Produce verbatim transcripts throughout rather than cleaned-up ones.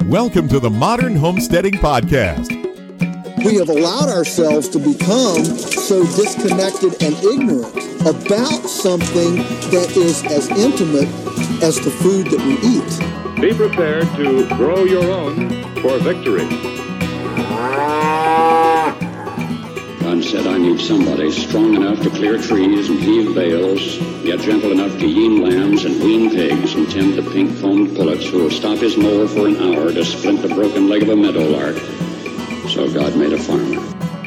Welcome to the Modern Homesteading Podcast. We have allowed ourselves to become so disconnected and ignorant about something that is as intimate as the food that we eat. Be prepared to grow your own for victory. God said, I need somebody strong enough to clear trees and heave bales, yet gentle enough to yean lambs and wean pigs and tend the pink-foamed pullets who will stop his mower for an hour to splint the broken leg of a meadowlark. So God made a farmer.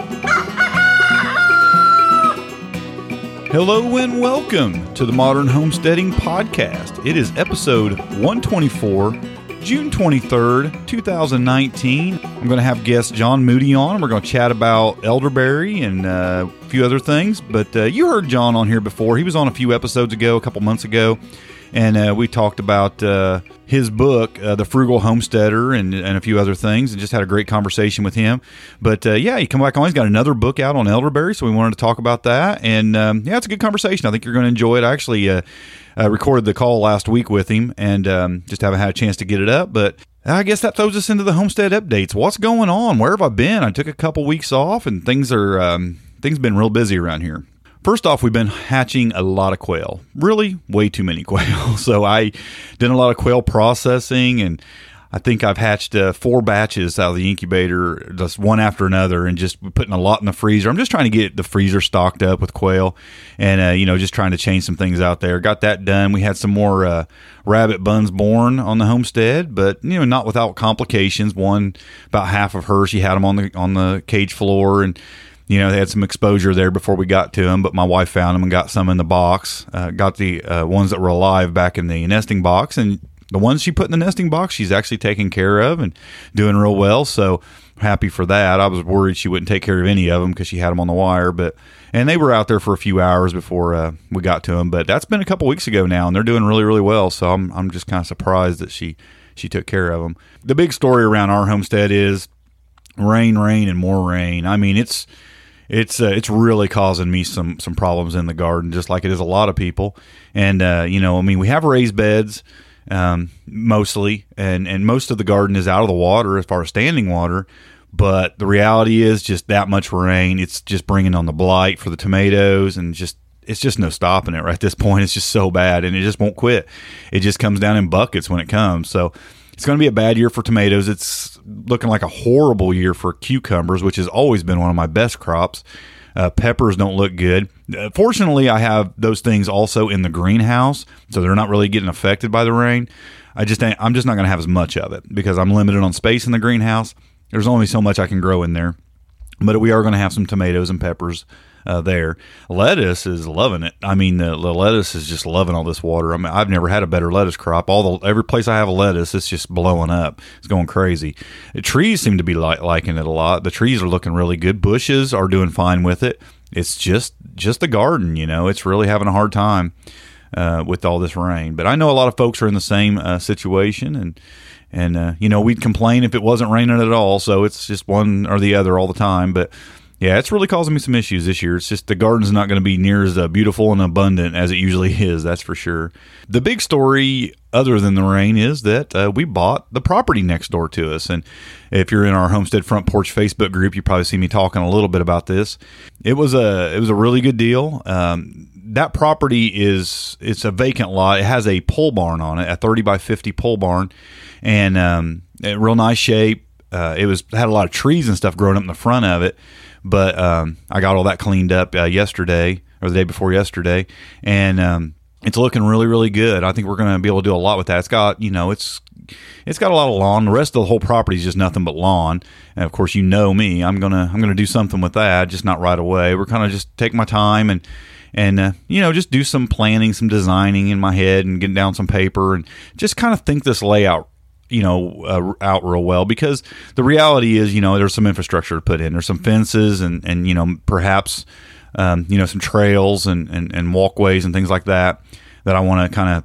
Hello and welcome to the Modern Homesteading Podcast. It is episode one twenty-four, June twenty-third, twenty nineteen. I'm going to have guest John Moody on. We're going to chat about elderberry and uh, a few other things. But uh, you heard John on here before. He was on a few episodes ago, a couple months ago. And uh, we talked about uh, his book, uh, The Frugal Homesteader, and, and a few other things, and just had a great conversation with him. But uh, yeah, he come back on. He's got another book out on elderberry, so we wanted to talk about that. And um, yeah, it's a good conversation. I think you're going to enjoy it. I actually uh, uh, recorded the call last week with him, and um, just haven't had a chance to get it up. But I guess that throws us into the homestead updates. What's going on? Where have I been? I took a couple weeks off, and things are um, things been real busy around here. First off, we've been hatching a lot of quail, really way too many quail. So I did a lot of quail processing, and I think I've hatched uh, four batches out of the incubator, just one after another, and just putting a lot in the freezer. I'm just trying to get the freezer stocked up with quail, and uh, you know, just trying to change some things out there. Got that done. We had some more uh, rabbit buns born on the homestead, but you know, not without complications. One, about half of her, she had them on the on the cage floor, and you know, they had some exposure there before we got to them, but my wife found them and got some in the box. Uh, got the uh, ones that were alive back in the nesting box, and the ones she put in the nesting box, she's actually taking care of and doing real well. So happy for that. I was worried she wouldn't take care of any of them because she had them on the wire, but and they were out there for a few hours before uh, we got to them. But that's been a couple weeks ago now, and they're doing really, really well. So I'm I'm just kind of surprised that she she took care of them. The big story around our homestead is rain, rain, and more rain. I mean, it's It's uh, it's really causing me some some problems in the garden, just like it is a lot of people. And uh, you know, I mean, we have raised beds um, mostly, and and most of the garden is out of the water as far as standing water. But the reality is, just that much rain, it's just bringing on the blight for the tomatoes, and just it's just no stopping it right at this point. It's just so bad, and it just won't quit. It just comes down in buckets when it comes. So it's going to be a bad year for tomatoes. It's looking like a horrible year for cucumbers, which has always been one of my best crops. Uh, peppers don't look good. Uh, fortunately, I have those things also in the greenhouse, so they're not really getting affected by the rain. I just ain't, I'm just not going to have as much of it because I'm limited on space in the greenhouse. There's only so much I can grow in there, but we are going to have some tomatoes and peppers Uh, there. Lettuce is loving it. I mean, the, the lettuce is just loving all this water. I mean, I've never had a better lettuce crop. All the every place I have a lettuce, it's just blowing up. It's going crazy. The trees seem to be li- liking it a lot. The trees are looking really good. Bushes are doing fine with it. It's just just the garden, you know. It's really having a hard time uh, with all this rain. But I know a lot of folks are in the same uh, situation, and and uh, you know, we'd complain if it wasn't raining at all. So it's just one or the other all the time. But yeah, it's really causing me some issues this year. It's just the garden's not going to be near as uh, beautiful and abundant as it usually is, that's for sure. The big story, other than the rain, is that uh, we bought the property next door to us. And if you're in our Homestead Front Porch Facebook group, you probably see me talking a little bit about this. It was a it was a really good deal. Um, that property is it's a vacant lot. It has a pole barn on it, a thirty by fifty pole barn, and um, a real nice shape. Uh, it was had a lot of trees and stuff growing up in the front of it. But um, I got all that cleaned up uh, yesterday or the day before yesterday, and um, it's looking really, really good. I think we're going to be able to do a lot with that. It's got, you know, it's it's got a lot of lawn. The rest of the whole property is just nothing but lawn. And of course, you know me, I'm gonna I'm gonna do something with that, just not right away. We're kind of just take my time and and uh, you know, just do some planning, some designing in my head, and getting down some paper, and just kind of think this layout, you know, uh, out real well, because the reality is, you know, there's some infrastructure to put in. There's some fences and, and you know, perhaps, um, you know, some trails and, and, and walkways and things like that that I want to kind of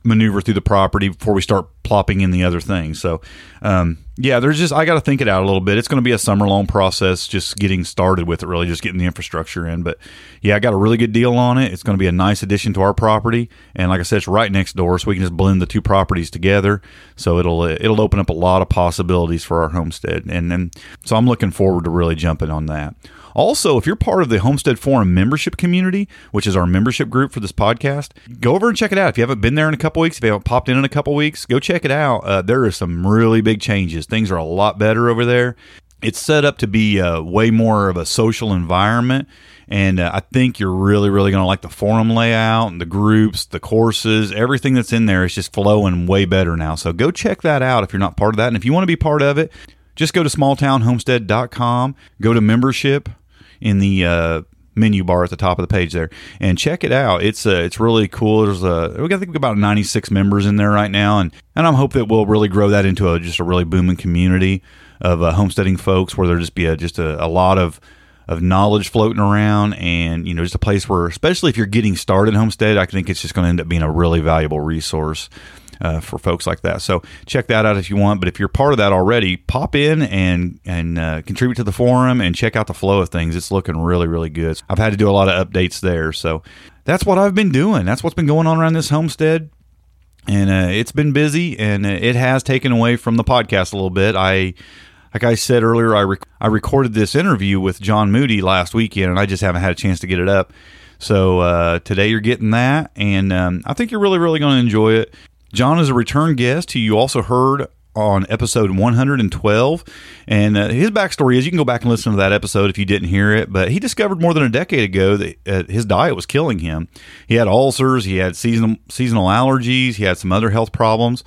maneuver through the property before we start plopping in the other things. So, um, yeah, there's just, I got to think it out a little bit. It's going to be a summer long process, just getting started with it, really, just getting the infrastructure in. But yeah, I got a really good deal on it. It's going to be a nice addition to our property. And like I said, it's right next door, so we can just blend the two properties together. So it'll, it'll open up a lot of possibilities for our homestead. And then, so I'm looking forward to really jumping on that. Also, if you're part of the Homestead Forum membership community, which is our membership group for this podcast, go over and check it out. If you haven't been there in a couple weeks, if you haven't popped in in a couple weeks, go check it out. Uh, there are some really big changes. Things are a lot better over there. It's set up to be uh, way more of a social environment, and uh, I think you're really, really going to like the forum layout and the groups, the courses, everything that's in there is just flowing way better now. So go check that out if you're not part of that. And if you want to be part of it, just go to small town homestead dot com, go to membership in the uh, menu bar at the top of the page there, and check it out. It's uh, it's really cool. There's a we got I think about ninety-six members in there right now, and and I'm hoping that we'll really grow that into a just a really booming community of uh, homesteading folks, where there just be a, just a, a lot of of knowledge floating around, and you know, just a place where, especially if you're getting started in homestead, I think it's just going to end up being a really valuable resource Uh, for folks like that. So check that out if you want. But if you're part of that already, pop in and and uh, contribute to the forum and check out the flow of things. It's looking really, really good. I've had to do a lot of updates there. So that's what I've been doing. That's what's been going on around this homestead. And uh, it's been busy, and uh, it has taken away from the podcast a little bit. I, like I said earlier, I, rec- I recorded this interview with John Moody last weekend, and I just haven't had a chance to get it up. So uh, today you're getting that, and um, I think you're really, really going to enjoy it. John is a return guest who you also heard on episode one hundred twelve, and uh, his backstory is, you can go back and listen to that episode if you didn't hear it, but he discovered more than a decade ago that uh, his diet was killing him. He had ulcers, he had seasonal seasonal allergies, he had some other health problems,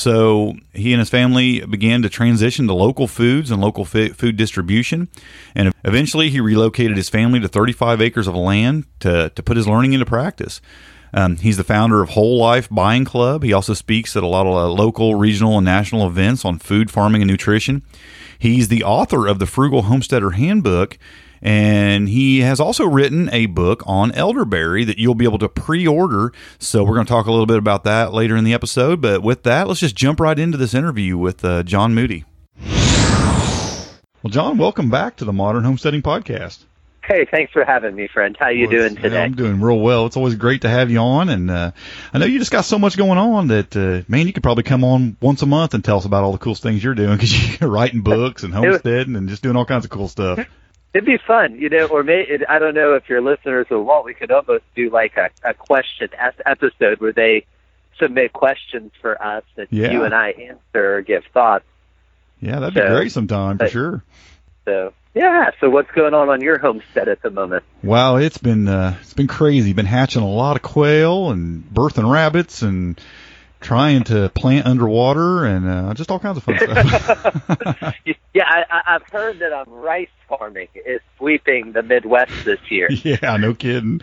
so he and his family began to transition to local foods and local fi- food distribution, and eventually he relocated his family to thirty-five acres of land to, to put his learning into practice. Um, he's the founder of Whole Life Buying Club. He also speaks at a lot of uh, local, regional, and national events on food, farming, and nutrition. He's the author of the Frugal Homesteader Handbook, and he has also written a book on elderberry that you'll be able to pre-order. So we're going to talk a little bit about that later in the episode. But with that, let's just jump right into this interview with uh, John Moody. Well, John, welcome back to the Modern Homesteading Podcast. Hey, thanks for having me, friend. How you well, doing today? Yeah, I'm doing real well. It's always great to have you on, and uh, I know you just got so much going on that, uh, man, you could probably come on once a month and tell us about all the cool things you're doing, because you're writing books and homesteading and just doing all kinds of cool stuff. It'd be fun, you know, or may, it, I don't know if your listeners will want, we could almost do like a, a question episode where they submit questions for us that yeah. you and I answer or give thoughts. Yeah, that'd so, be great sometime, for but, sure. So... Yeah, so what's going on on your homestead at the moment? Well, it's been uh, it's been crazy. Been hatching a lot of quail and birthing rabbits and trying to plant underwater and uh, just all kinds of fun stuff. Yeah, I, I've heard that um, rice farming is sweeping the Midwest this year. Yeah, no kidding.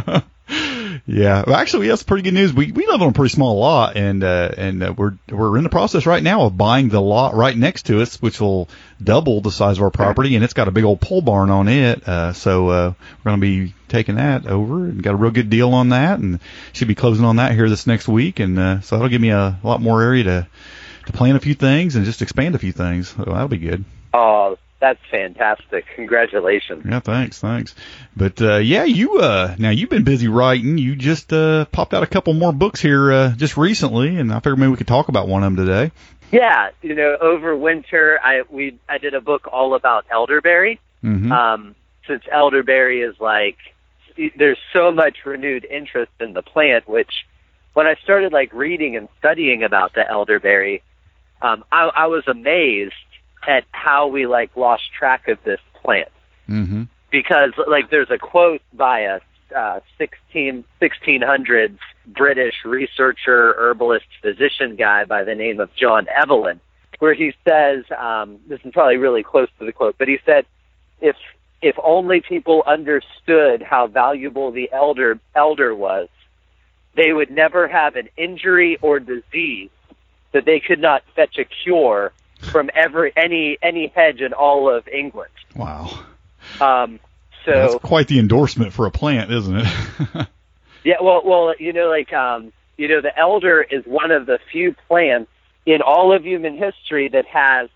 Yeah, well, actually, we have some pretty good news. We we live on a pretty small lot, and uh, and uh, we're we're in the process right now of buying the lot right next to us, which will double the size of our property, and it's got a big old pole barn on it. Uh, so uh, we're going to be taking that over, and got a real good deal on that, and should be closing on that here this next week, and uh, so that'll give me a lot more area to to plant a few things and just expand a few things. So that'll be good. Oh, that's fantastic. Congratulations. Yeah, thanks, thanks. But, uh, yeah, you, uh, now you've been busy writing. You just, uh, popped out a couple more books here, uh, just recently, and I figured maybe we could talk about one of them today. Yeah, you know, over winter, I, we, I did a book all about elderberry. Mm-hmm. Um, since elderberry is like, there's so much renewed interest in the plant, which when I started like reading and studying about the elderberry, um, I, I was amazed at how we like lost track of this plant. Mm-hmm. Because like there's a quote by a uh, sixteen, sixteen hundreds British researcher, herbalist, physician guy by the name of John Evelyn, where he says, um, this is probably really close to the quote, but he said, if if only people understood how valuable the elder elder was, they would never have an injury or disease that they could not fetch a cure from every any any hedge in all of England. Wow. Um, so that's quite the endorsement for a plant, isn't it? Yeah. Well, well, you know, like um, you know, the elder is one of the few plants in all of human history that has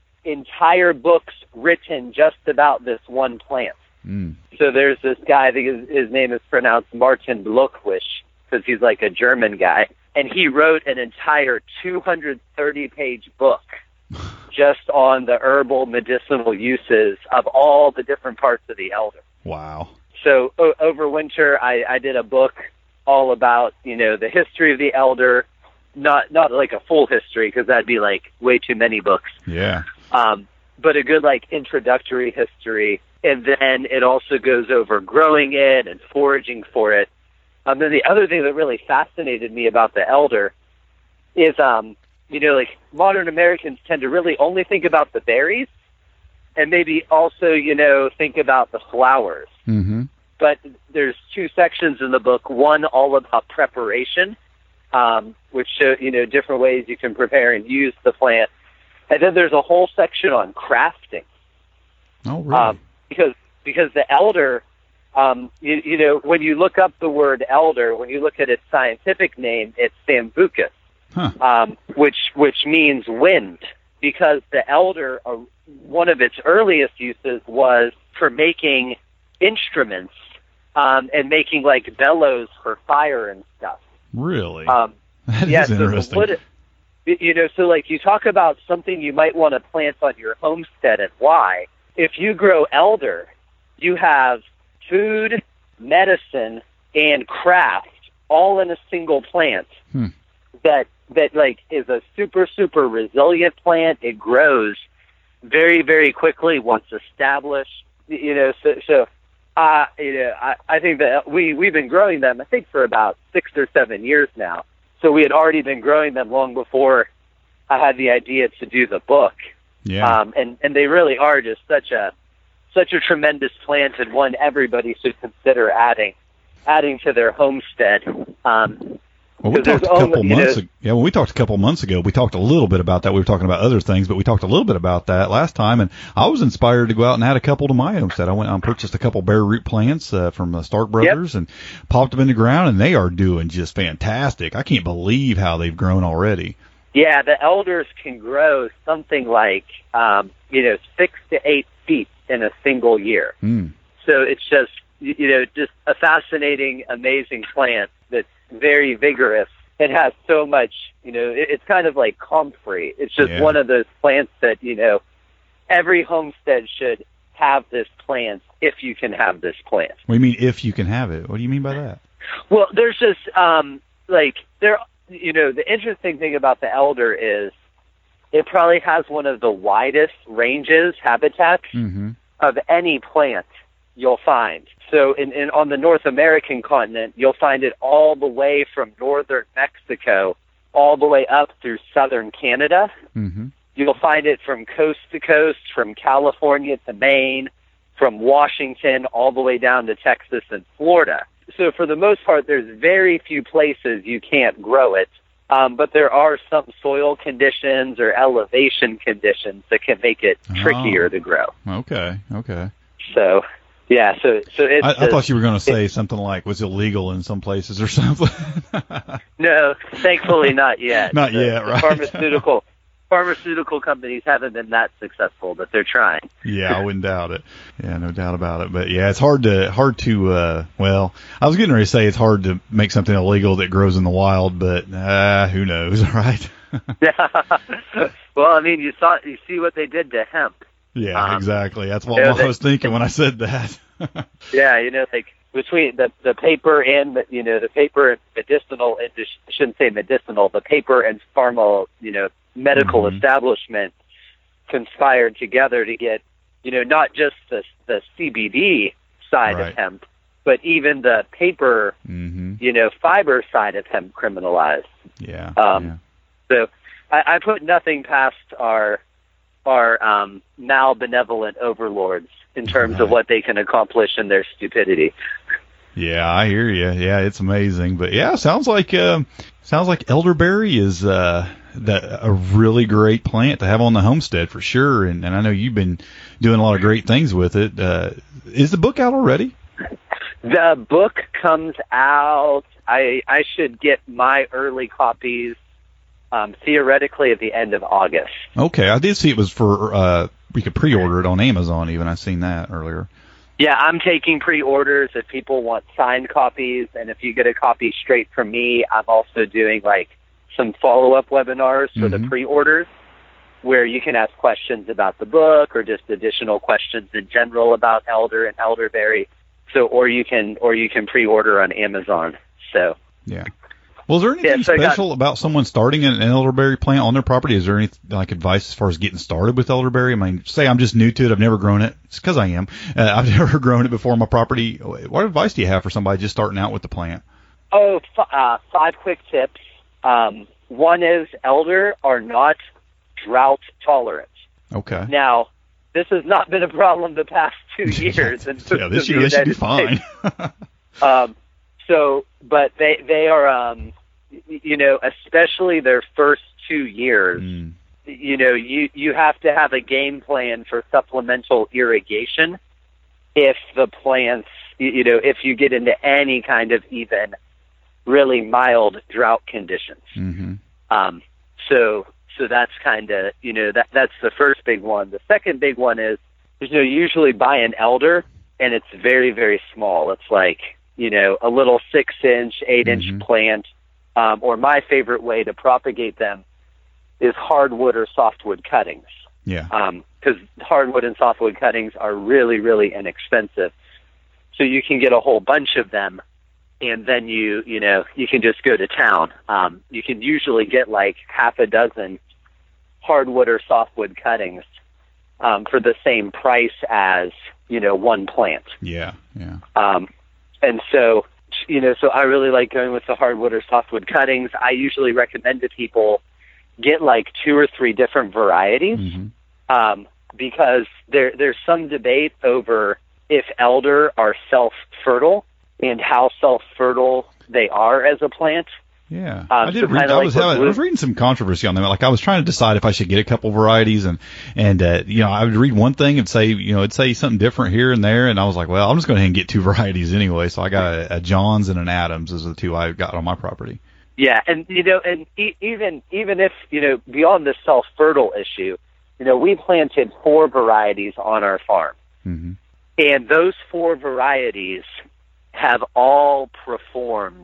entire books written just about this one plant. Mm. So there's this guy, I think his, his name is pronounced Martin Blockwisch, because he's like a German guy, and he wrote an entire two hundred thirty page book just on the herbal medicinal uses of all the different parts of the elder. Wow. So o- over winter, I, I did a book all about, you know, the history of the elder, not not like a full history, because that'd be like way too many books. Yeah. Um, but a good like introductory history, and then it also goes over growing it and foraging for it. Um, then the other thing that really fascinated me about the elder is, um, you know, like modern Americans tend to really only think about the berries, and maybe also, you know, think about the flowers. Mm-hmm. But there's two sections in the book. One all about preparation, um, which show, you know, different ways you can prepare and use the plant. And then there's a whole section on crafting. Oh, really? Um, because because the elder, um, you, you know, when you look up the word elder, when you look at its scientific name, it's Sambucus, huh. um, which which means wind. Because the elder, uh, one of its earliest uses was for making instruments um, and making like bellows for fire and stuff. Really? Um, that yeah, is so interesting. Wood, you know, so like you talk about something you might want to plant on your homestead and why. If you grow elder, you have food, medicine, and craft all in a single plant. Hmm. That that like is a super super resilient plant. It grows very very quickly once established. You know, so so uh, you know, I, I think that we we've been growing them, I think, for about six or seven years now. So we had already been growing them long before I had the idea to do the book. Yeah. Um, and and they really are just such a such a tremendous plant, and one everybody should consider adding adding to their homestead. Um, Well, we talked a couple only, months know, ago. Yeah, when we talked a couple months ago, we talked a little bit about that. We were talking about other things, but we talked a little bit about that last time, and I was inspired to go out and add a couple to my homestead. I went and purchased a couple bare root plants uh, from uh, Stark Brothers, yep. and popped them in the ground, and they are doing just fantastic. I can't believe how they've grown already. Yeah, the elders can grow something like, um, you know, six to eight feet in a single year. Mm. So it's just, you know, just a fascinating, amazing plant that's very vigorous. It has so much, you know, it, it's kind of like comfrey. It's just yeah. one of those plants that, you know, every homestead should have this plant if you can have this plant. What do you mean if you can have it? What do you mean by that? Well, there's just, um, like, there, you know, the interesting thing about the elder is it probably has one of the widest ranges, habitats, mm-hmm. of any plant you'll find. So in, in on the North American continent, you'll find it all the way from northern Mexico all the way up through southern Canada. Mm-hmm. You'll find it from coast to coast, from California to Maine, from Washington all the way down to Texas and Florida. So for the most part, there's very few places you can't grow it. Um, but there are some soil conditions or elevation conditions that can make it trickier oh. to grow. Okay, okay. So, yeah, so so it's. I, I thought you were going to say something like was illegal in some places or something. No, thankfully not yet. Not the, yet, the right? Pharmaceutical pharmaceutical companies haven't been that successful, but they're trying. Yeah, I wouldn't doubt it. Yeah, no doubt about it. But yeah, it's hard to hard to. Uh, well, I was getting ready to say it's hard to make something illegal that grows in the wild, but uh, who knows, right? Well, I mean, you saw you see what they did to hemp. Yeah, um, exactly. That's what you know, I was they, thinking when I said that. Yeah, you know, like between the the paper and the, you know the paper and medicinal, I shouldn't say medicinal, the paper and pharma, you know, medical mm-hmm. establishment conspired together to get, you know, not just the the C B D side right. of hemp, but even the paper, mm-hmm. you know, fiber side of hemp criminalized. Yeah. Um, yeah. So I, I put nothing past our our um, malbenevolent overlords in terms right. of what they can accomplish in their stupidity. Yeah, I hear you. Yeah, it's amazing. But yeah, sounds like uh, sounds like elderberry is uh, the, a really great plant to have on the homestead for sure. And, and I know you've been doing a lot of great things with it. Uh, is the book out already? The book comes out, I I should get my early copies um, theoretically at the end of August. Okay, I did see it was for, uh, we could pre-order it on Amazon even. I've seen that earlier. Yeah, I'm taking pre-orders if people want signed copies, and if you get a copy straight from me, I'm also doing like some follow-up webinars for mm-hmm. the pre-orders where you can ask questions about the book or just additional questions in general about elder and elderberry. So, or you can, or you can pre-order on Amazon. So, yeah. Well, is there anything yeah, so special got, about someone starting an elderberry plant on their property? Is there any like advice as far as getting started with elderberry? I mean, say I'm just new to it. I've never grown it. It's because I am. Uh, I've never grown it before on my property. What advice do you have for somebody just starting out with the plant? Oh, f- uh, five quick tips. Um, one is elder are not drought tolerant. Okay. Now, this has not been a problem the past two years. In yeah, this year should be fine. um, so, but they they are, um, you know, especially their first two years. Mm. You know, you you have to have a game plan for supplemental irrigation if the plants, you know, if you get into any kind of even really mild drought conditions. Mm-hmm. Um, so. So that's kind of, you know, that that's the first big one. The second big one is, you know, usually buy an elder, and it's very, very small. It's like, you know, a little six-inch, eight-inch mm-hmm. plant. Um, or my favorite way to propagate them is hardwood or softwood cuttings. Yeah. Because um, hardwood and softwood cuttings are really, really inexpensive. So you can get a whole bunch of them, and then you, you know, you can just go to town. Um, you can usually get like half a dozen hardwood or softwood cuttings um, for the same price as, you know, one plant. Yeah, yeah. Um, and so, you know, so I really like going with the hardwood or softwood cuttings. I usually recommend to people get like two or three different varieties mm-hmm. um, because there there's some debate over if elder are self-fertile and how self-fertile they are as a plant. Yeah, um, I did so read. I like was I was reading some controversy on them. Like I was trying to decide if I should get a couple varieties, and and uh, you know I would read one thing and say you know it'd say something different here and there, and I was like, well, I'm just going to go ahead and get two varieties anyway. So I got a, a Johns and an Adams as the two I got on my property. Yeah, and you know, and e- even even if you know beyond the self-fertile issue, you know, we planted four varieties on our farm, mm-hmm. and those four varieties have all performed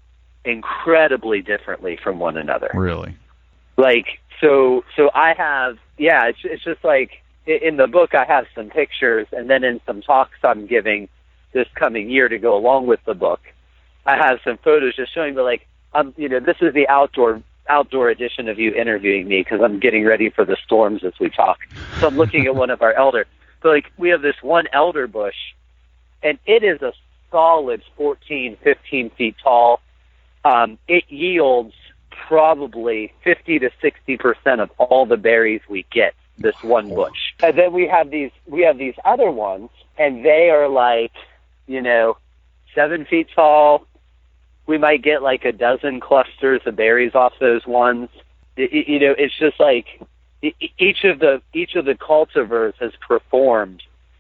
incredibly differently from one another. Really? Like, so, so I have, yeah, it's, it's just like, in the book I have some pictures, and then in some talks I'm giving this coming year to go along with the book, I have some photos just showing me, like, um, you know, this is the outdoor outdoor edition of you interviewing me, because I'm getting ready for the storms as we talk. So I'm looking at one of our elder. So, like, we have this one elder bush, and it is a solid fourteen, fifteen feet tall. Um, it yields probably fifty to sixty percent of all the berries we get, this one bush. And then we have these, we have these other ones, and they are like, you know, seven feet tall. We might get like a dozen clusters of berries off those ones. It, it, you know, it's just like it, each of the, each of the cultivars has performed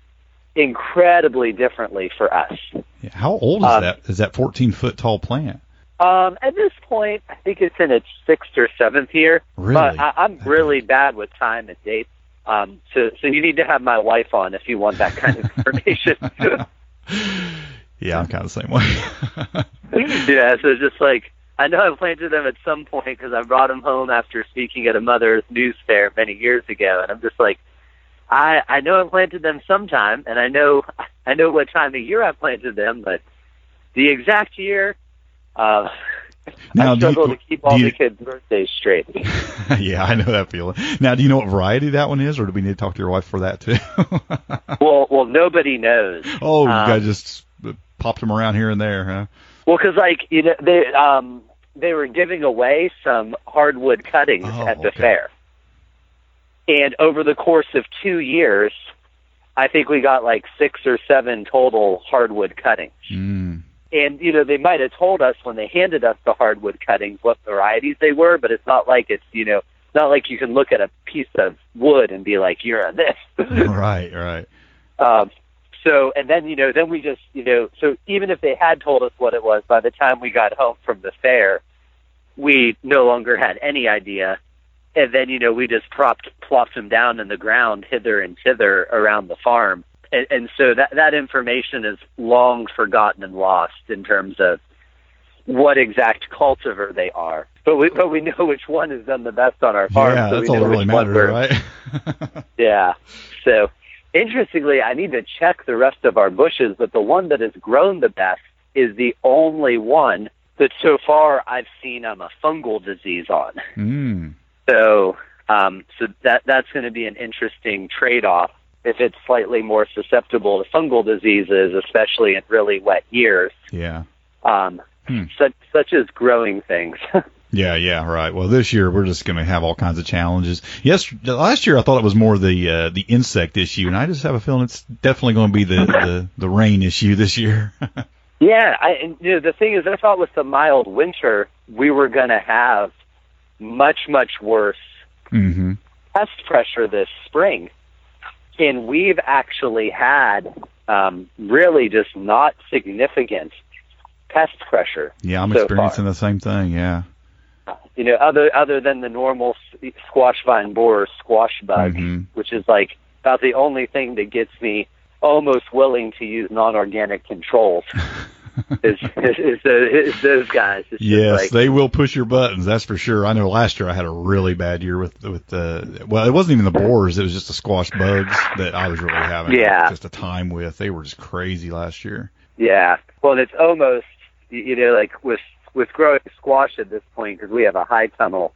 incredibly differently for us. Yeah, how old is um, that? Is that fourteen foot tall plant? Um, at this point, I think it's in its sixth or seventh year. Really? But I, I'm really bad with time and dates. Um, so, so you need to have my wife on if you want that kind of information. Yeah, I'm kind of the same way. Yeah, so just like, I know I planted them at some point because I brought them home after speaking at a Mother's News Fair many years ago, and I'm just like, I I know I planted them sometime, and I know I know what time of year I planted them, but the exact year, uh, now, I struggle you, to keep all you, the kids' birthdays straight. Yeah, I know that feeling. Now, do you know what variety that one is, or do we need to talk to your wife for that too? well, well, nobody knows. Oh, you um, guys just popped them around here and there, huh? Well, because like you know, they um they were giving away some hardwood cuttings oh, at the okay. fair, and over the course of two years, I think we got like six or seven total hardwood cuttings. Mm. And, you know, they might have told us when they handed us the hardwood cuttings what varieties they were, but it's not like it's, you know, not like you can look at a piece of wood and be like, you're on this. Right, right. Um, So, and then, you know, then we just, you know, so even if they had told us what it was, by the time we got home from the fair, we no longer had any idea. And then, you know, we just propped, plopped them down in the ground hither and thither around the farm. And, and so that, that information is long forgotten and lost in terms of what exact cultivar they are. But we, but we know which one has done the best on our farm. Yeah, so that's we all know that really which one matters, we're- right? Yeah. So, interestingly, I need to check the rest of our bushes, but the one that has grown the best is the only one that so far I've seen um, a fungal disease on. Mm. So, um, so that that's going to be an interesting trade-off if it's slightly more susceptible to fungal diseases, especially in really wet years. Yeah. Um, hmm. such such as growing things. Yeah, yeah, right. Well, this year we're just going to have all kinds of challenges. Yes, last year I thought it was more the uh, the insect issue, and I just have a feeling it's definitely going to be the, the, the rain issue this year. Yeah, I, and, you know, the thing is, I thought with the mild winter, we were going to have much, much worse mm-hmm. pest pressure this spring. And we've actually had um, really just not significant pest pressure. Yeah, I'm so experiencing far. the same thing, yeah. You know, other other than the normal squash vine borer squash bug, mm-hmm. which is like about the only thing that gets me almost willing to use non-organic controls. is, is, is, the, is those guys. It's yes, like, they will push your buttons, that's for sure. I know last year I had a really bad year with, with uh, well, it wasn't even the borers, it was just the squash bugs that I was really having yeah. just a time with. They were just crazy last year. Yeah, well, it's almost, you know, like with, with growing squash at this point, because we have a high tunnel,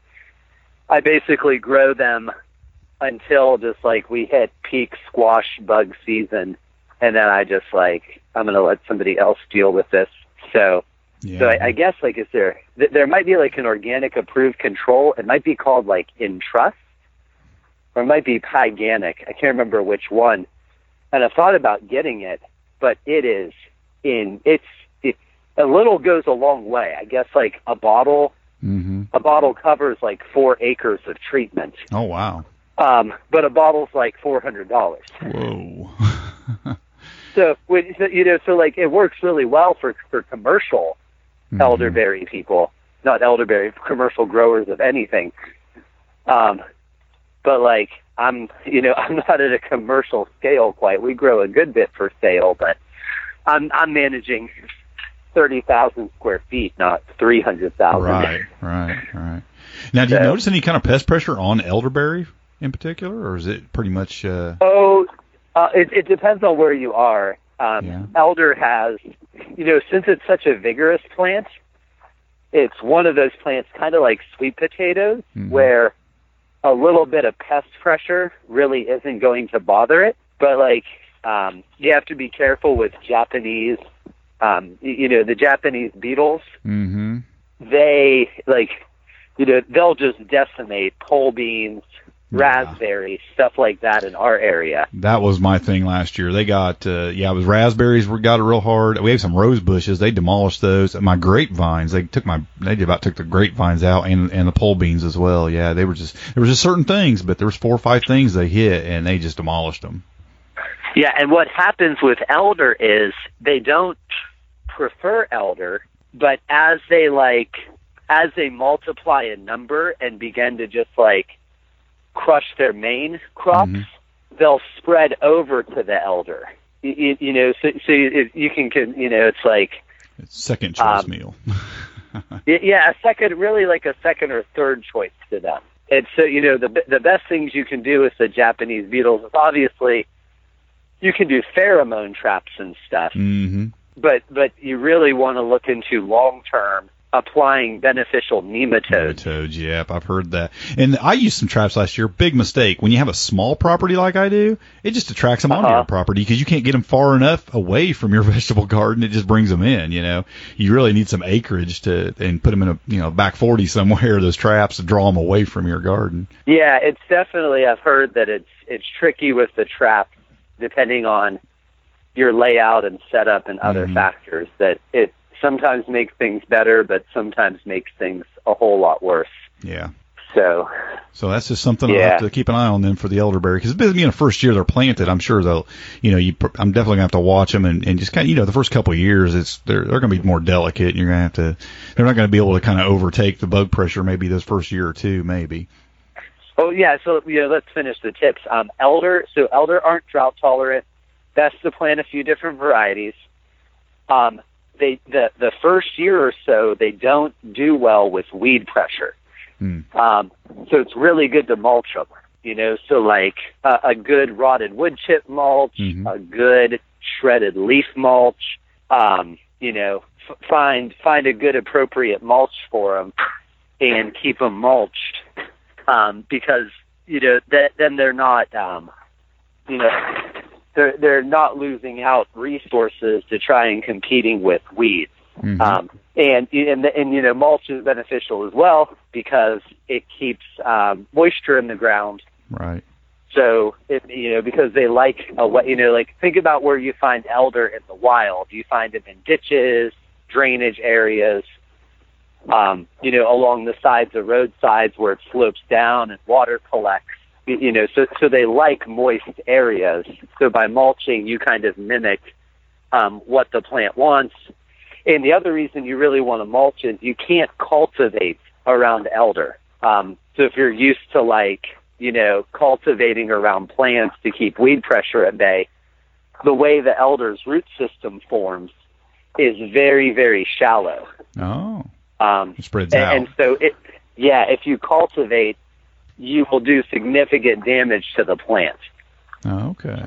I basically grow them until just like we hit peak squash bug season, and then I just like, I'm going to let somebody else deal with this. So, Yeah. so I, I guess like, is there, th- there might be like an organic approved control. It might be called like Entrust, or it might be Pyganic. I can't remember which one. And I thought about getting it, but it is in, it's, it, a little goes a long way. I guess like a bottle, mm-hmm. a bottle covers like four acres of treatment. Oh, wow. Um, but a bottle's like four hundred dollars. Whoa. So, when, you know, so like it works really well for, for commercial mm-hmm. elderberry people, not elderberry, commercial growers of anything. Um, but like, I'm, you know, I'm not at a commercial scale quite. We grow a good bit for sale, but I'm, I'm managing thirty thousand square feet, not three hundred thousand. Right, right, right. Now, do you So, notice any kind of pest pressure on elderberry in particular, or is it pretty much? Uh... Oh, uh, it, it depends on where you are. Um, Yeah. Elder has, you know, since it's such a vigorous plant, it's one of those plants kind of like sweet potatoes, Mhm. where a little bit of pest pressure really isn't going to bother it. But like, um, you have to be careful with Japanese, um, y- you know, the Japanese beetles. Mm-hmm. They like, you know, they'll just decimate pole beans, Yeah. raspberries, stuff like that in our area. That was my thing last year. They got, uh, yeah, it was raspberries. We got it real hard. We have some rose bushes. They demolished those. And my grapevines, they took my, they about took the grapevines out and and the pole beans as well. Yeah, they were just, there was just certain things, but there was four or five things they hit and they just demolished them. Yeah, and what happens with elder is they don't prefer elder, but as they like, as they multiply in number and begin to just like crush their main crops, Mhm. they'll spread over to the elder. You, you, you know, so, so you, you can, can, you know, it's like, It's second choice Um, meal. y- yeah, a second, really like a second or third choice to them. And so, you know, the the best things you can do with the Japanese beetles is obviously you can do pheromone traps and stuff, Mm-hmm. but but you really want to look into long-term applying beneficial nematodes. Nematodes, yep, I've heard that. And I used some traps last year. Big mistake. When you have a small property like I do, it just attracts them onto Uh-huh. your property because you can't get them far enough away from your vegetable garden. It just brings them in, you know. You really need some acreage to and put them in a, you know, back forty somewhere, those traps, to draw them away from your garden. Yeah, it's definitely, I've heard that it's it's tricky with the traps depending on your layout and setup and other Mhm. factors, that it sometimes makes things better, but sometimes makes things a whole lot worse. Yeah. So, so that's just something yeah. I'll have to keep an eye on then for the elderberry, because being the first year they're planted, I'm sure they'll, you know, you, I'm definitely gonna have to watch them and, and just kind of, you know, the first couple of years, it's they're they're gonna be more delicate, and you're gonna have to, they're not gonna be able to kind of overtake the bug pressure maybe this first year or two, maybe. Oh yeah, so you know, let's finish the tips. Um, elder, so elder aren't drought tolerant. Best to plant a few different varieties. Um, they the the first year or so they don't do well with weed pressure. Mm. Um, so it's really good to mulch them, you know, so like uh, a good rotted wood chip mulch, mm-hmm. a good shredded leaf mulch, um, you know, f- find, find a good appropriate mulch for them and keep them mulched. Um, because, you know, that, then they're not, um, you know, they're, they're not losing out resources to try and competing with weeds. Mm-hmm. Um, and, and, and, you know, mulch is beneficial as well because it keeps um, moisture in the ground. Right. So, it, you know, because they like, a, you know, like think about where you find elder in the wild. You find them in ditches, drainage areas, um, you know, along the sides of roadsides where it slopes down and water collects. You, you know, so, so they like moist areas. So by mulching, you kind of mimic um, what the plant wants. And the other reason you really want to mulch is you can't cultivate around elder. Um, so if you're used to, like, you know, cultivating around plants to keep weed pressure at bay, the way the elder's root system forms is very, very shallow. Oh, um, it spreads and, out. And so, it, yeah, if you cultivate, you will do significant damage to the plant. Oh, okay.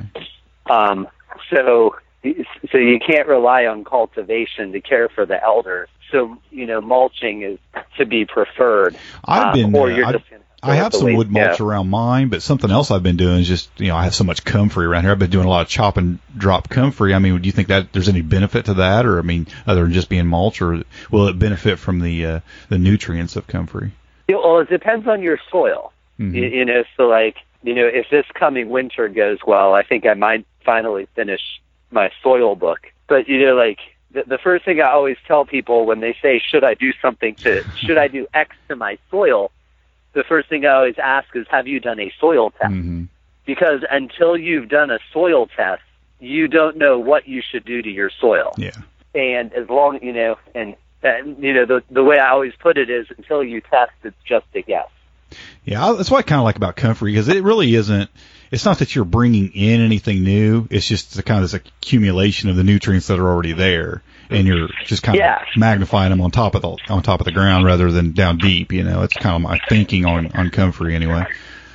Um, so... So you can't rely on cultivation to care for the elders. So, you know, mulching is to be preferred. I've been, um, or uh, you're I, just gonna I have some wood mulch yeah. around mine, but something else I've been doing is just, you know, I have so much comfrey around here. I've been doing a lot of chop and drop comfrey. I mean, do you think that there's any benefit to that? Or, I mean, other than just being mulch, or will it benefit from the, uh, the nutrients of comfrey? Yeah, well, it depends on your soil. Mm-hmm. You, you know, so like, you know, if this coming winter goes well, I think I might finally finish my soil book. But, you know, like, the, the first thing I always tell people when they say, should I do something to, should I do X to my soil? The first thing I always ask is, have you done a soil test? Mm-hmm. Because until you've done a soil test, you don't know what you should do to your soil. Yeah. And as long, you know, and, and you know, the, the way I always put it is, until you test, it's just a guess. Yeah, that's what I kind of like about comfrey, because it really isn't, it's not that you're bringing in anything new. It's just the kind of this accumulation of the nutrients that are already there, and you're just kind yeah. of magnifying them on top of the on top of the ground rather than down deep. You know, it's kind of my thinking on on comfrey anyway.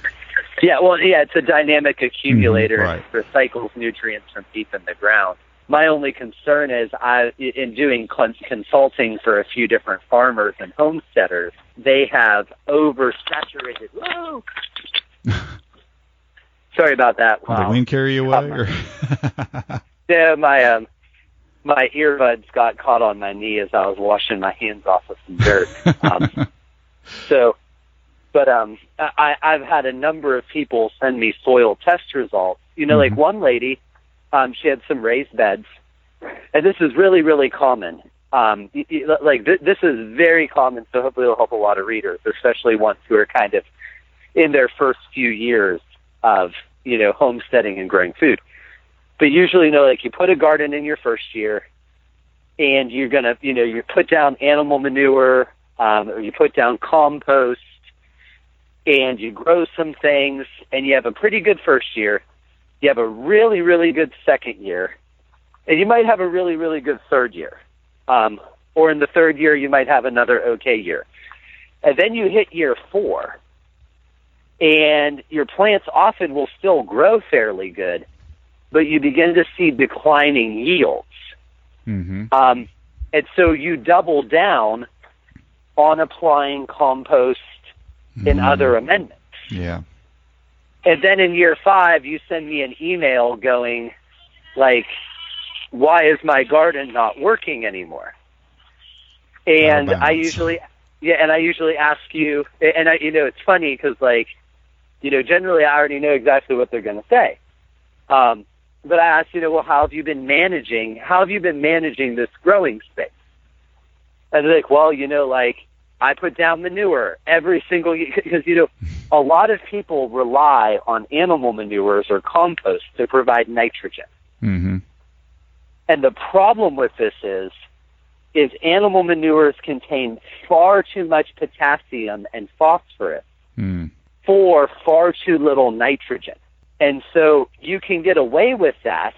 Yeah, well, yeah, it's a dynamic accumulator. Mm-hmm, right. It recycles nutrients from deep in the ground. My only concern is, I, in doing consulting for a few different farmers and homesteaders, they have oversaturated. Whoa. Sorry about that. Did wow. the wind carry you away? Or? Yeah, my um, my earbuds got caught on my knee as I was washing my hands off with some dirt. um, so, but um, I, I've had a number of people send me soil test results. You know, mm-hmm. like one lady, um, she had some raised beds, and this is really, really common. Um, you, you, like th- this is very common, so hopefully it'll help a lot of readers, especially ones who are kind of in their first few years of, you know, homesteading and growing food. But usually, you know, like you put a garden in your first year, and you're going to, you know, you put down animal manure, um, or you put down compost, and you grow some things, and you have a pretty good first year. You have a really, really good second year, and you might have a really, really good third year. Um, or in the third year, you might have another okay year. And then you hit year four, and your plants often will still grow fairly good, but you begin to see declining yields. Mm-hmm. Um, and so you double down on applying compost mm-hmm. and other amendments. Yeah. And then in year five, you send me an email going, like, why is my garden not working anymore? And I usually, yeah, and I usually ask you, and I, you know, it's funny because, like, you know, generally I already know exactly what they're going to say. Um, but I ask, you know, well, how have you been managing, how have you been managing this growing space? And they're like, well, you know, like, I put down manure every single year because, you know, a lot of people rely on animal manures or compost to provide nitrogen. Mm-hmm. And the problem with this is, is animal manures contain far too much potassium and phosphorus mm. for far too little nitrogen. And so you can get away with that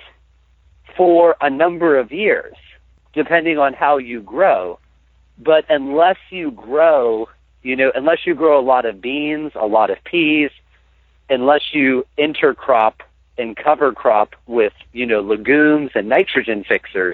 for a number of years, depending on how you grow. But unless you grow, you know, unless you grow a lot of beans, a lot of peas, unless you intercrop and cover crop with, you know, legumes and nitrogen fixers,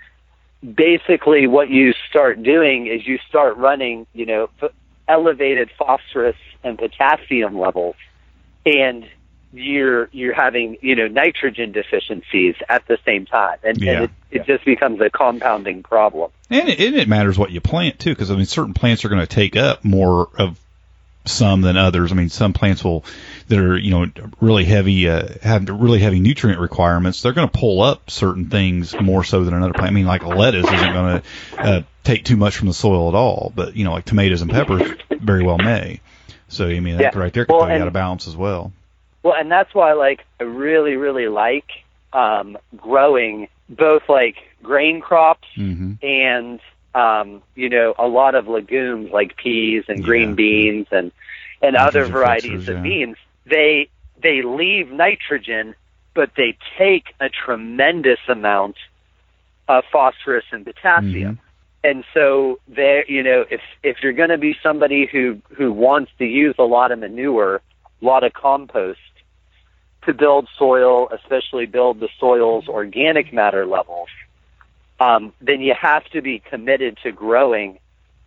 basically what you start doing is you start running, you know, f- elevated phosphorus and potassium levels, and you're you're having, you know, nitrogen deficiencies at the same time, and, yeah, and it, it yeah. just becomes a compounding problem. And it, and it matters what you plant too, because I mean, certain plants are going to take up more of some than others. I mean, some plants will that are, you know, really heavy, uh, have really heavy nutrient requirements. They're going to pull up certain things more so than another plant. I mean, like a lettuce isn't going to uh, take too much from the soil at all, but you know, like tomatoes and peppers very well may. So I mean, that yeah. right there can well, throw you and, out of balance as well. Well, and that's why, like, I really, really like um, growing both like grain crops mm-hmm. and um, you know, a lot of legumes like peas and green yeah. beans and and Nitrogen other varieties fixers, of yeah. beans. They they leave nitrogen, but they take a tremendous amount of phosphorus and potassium. Mm-hmm. And so there, you know, if if you're going to be somebody who who wants to use a lot of manure, a lot of compost to build soil, especially build the soil's organic matter levels, um, then you have to be committed to growing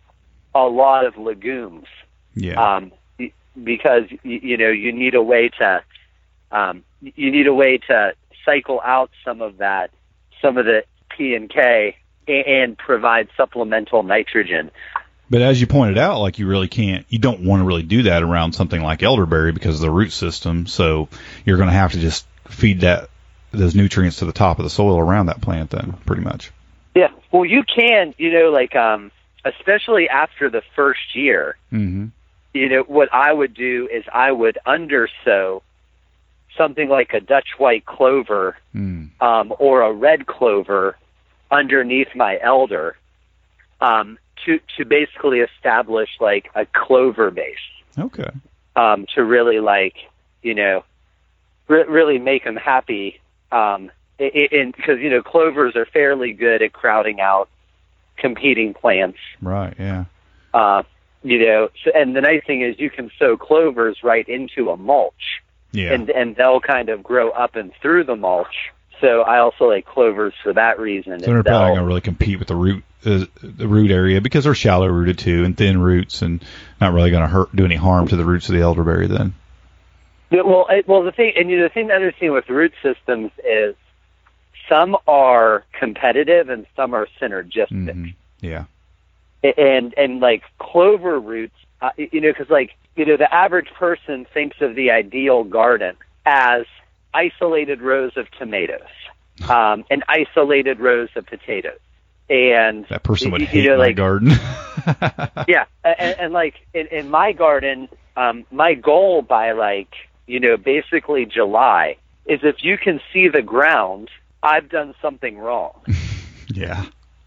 a lot of legumes. Yeah. Um, because you, you know you need a way to um, you need a way to cycle out some of that, some of the P and K, and, and provide supplemental nitrogen. But as you pointed out, like you really can't, you don't want to really do that around something like elderberry because of the root system. So you're going to have to just feed that those nutrients to the top of the soil around that plant, then pretty much. Yeah. Well, you can, you know, like um, especially after the first year. Mm-hmm. You know, what I would do is I would undersow something like a Dutch white clover mm. um, or a red clover underneath my elder. Um, to to basically establish like a clover base. Okay. Um, to really like, you know, re- really make them happy. Um, and because, you know, clovers are fairly good at crowding out competing plants. Right. Yeah. Uh, you know, so, and the nice thing is you can sow clovers right into a mulch. Yeah. And and they'll kind of grow up and through the mulch. So I also like clovers for that reason. So they're probably going to really compete with the root uh, the root area because they're shallow rooted too and thin roots and not really going to hurt do any harm to the roots of the elderberry then. Yeah, well, it, well, the thing and you know, the thing to understand with root systems is some are competitive and some are synergistic. Mm-hmm. Yeah. And and like clover roots, uh, you know, because like you know, the average person thinks of the ideal garden as isolated rows of tomatoes, um, and isolated rows of potatoes. And that person would you, hate you know, my like, garden. yeah, and, and like in, in my garden, um, my goal by like you know basically July is if you can see the ground, I've done something wrong. Yeah.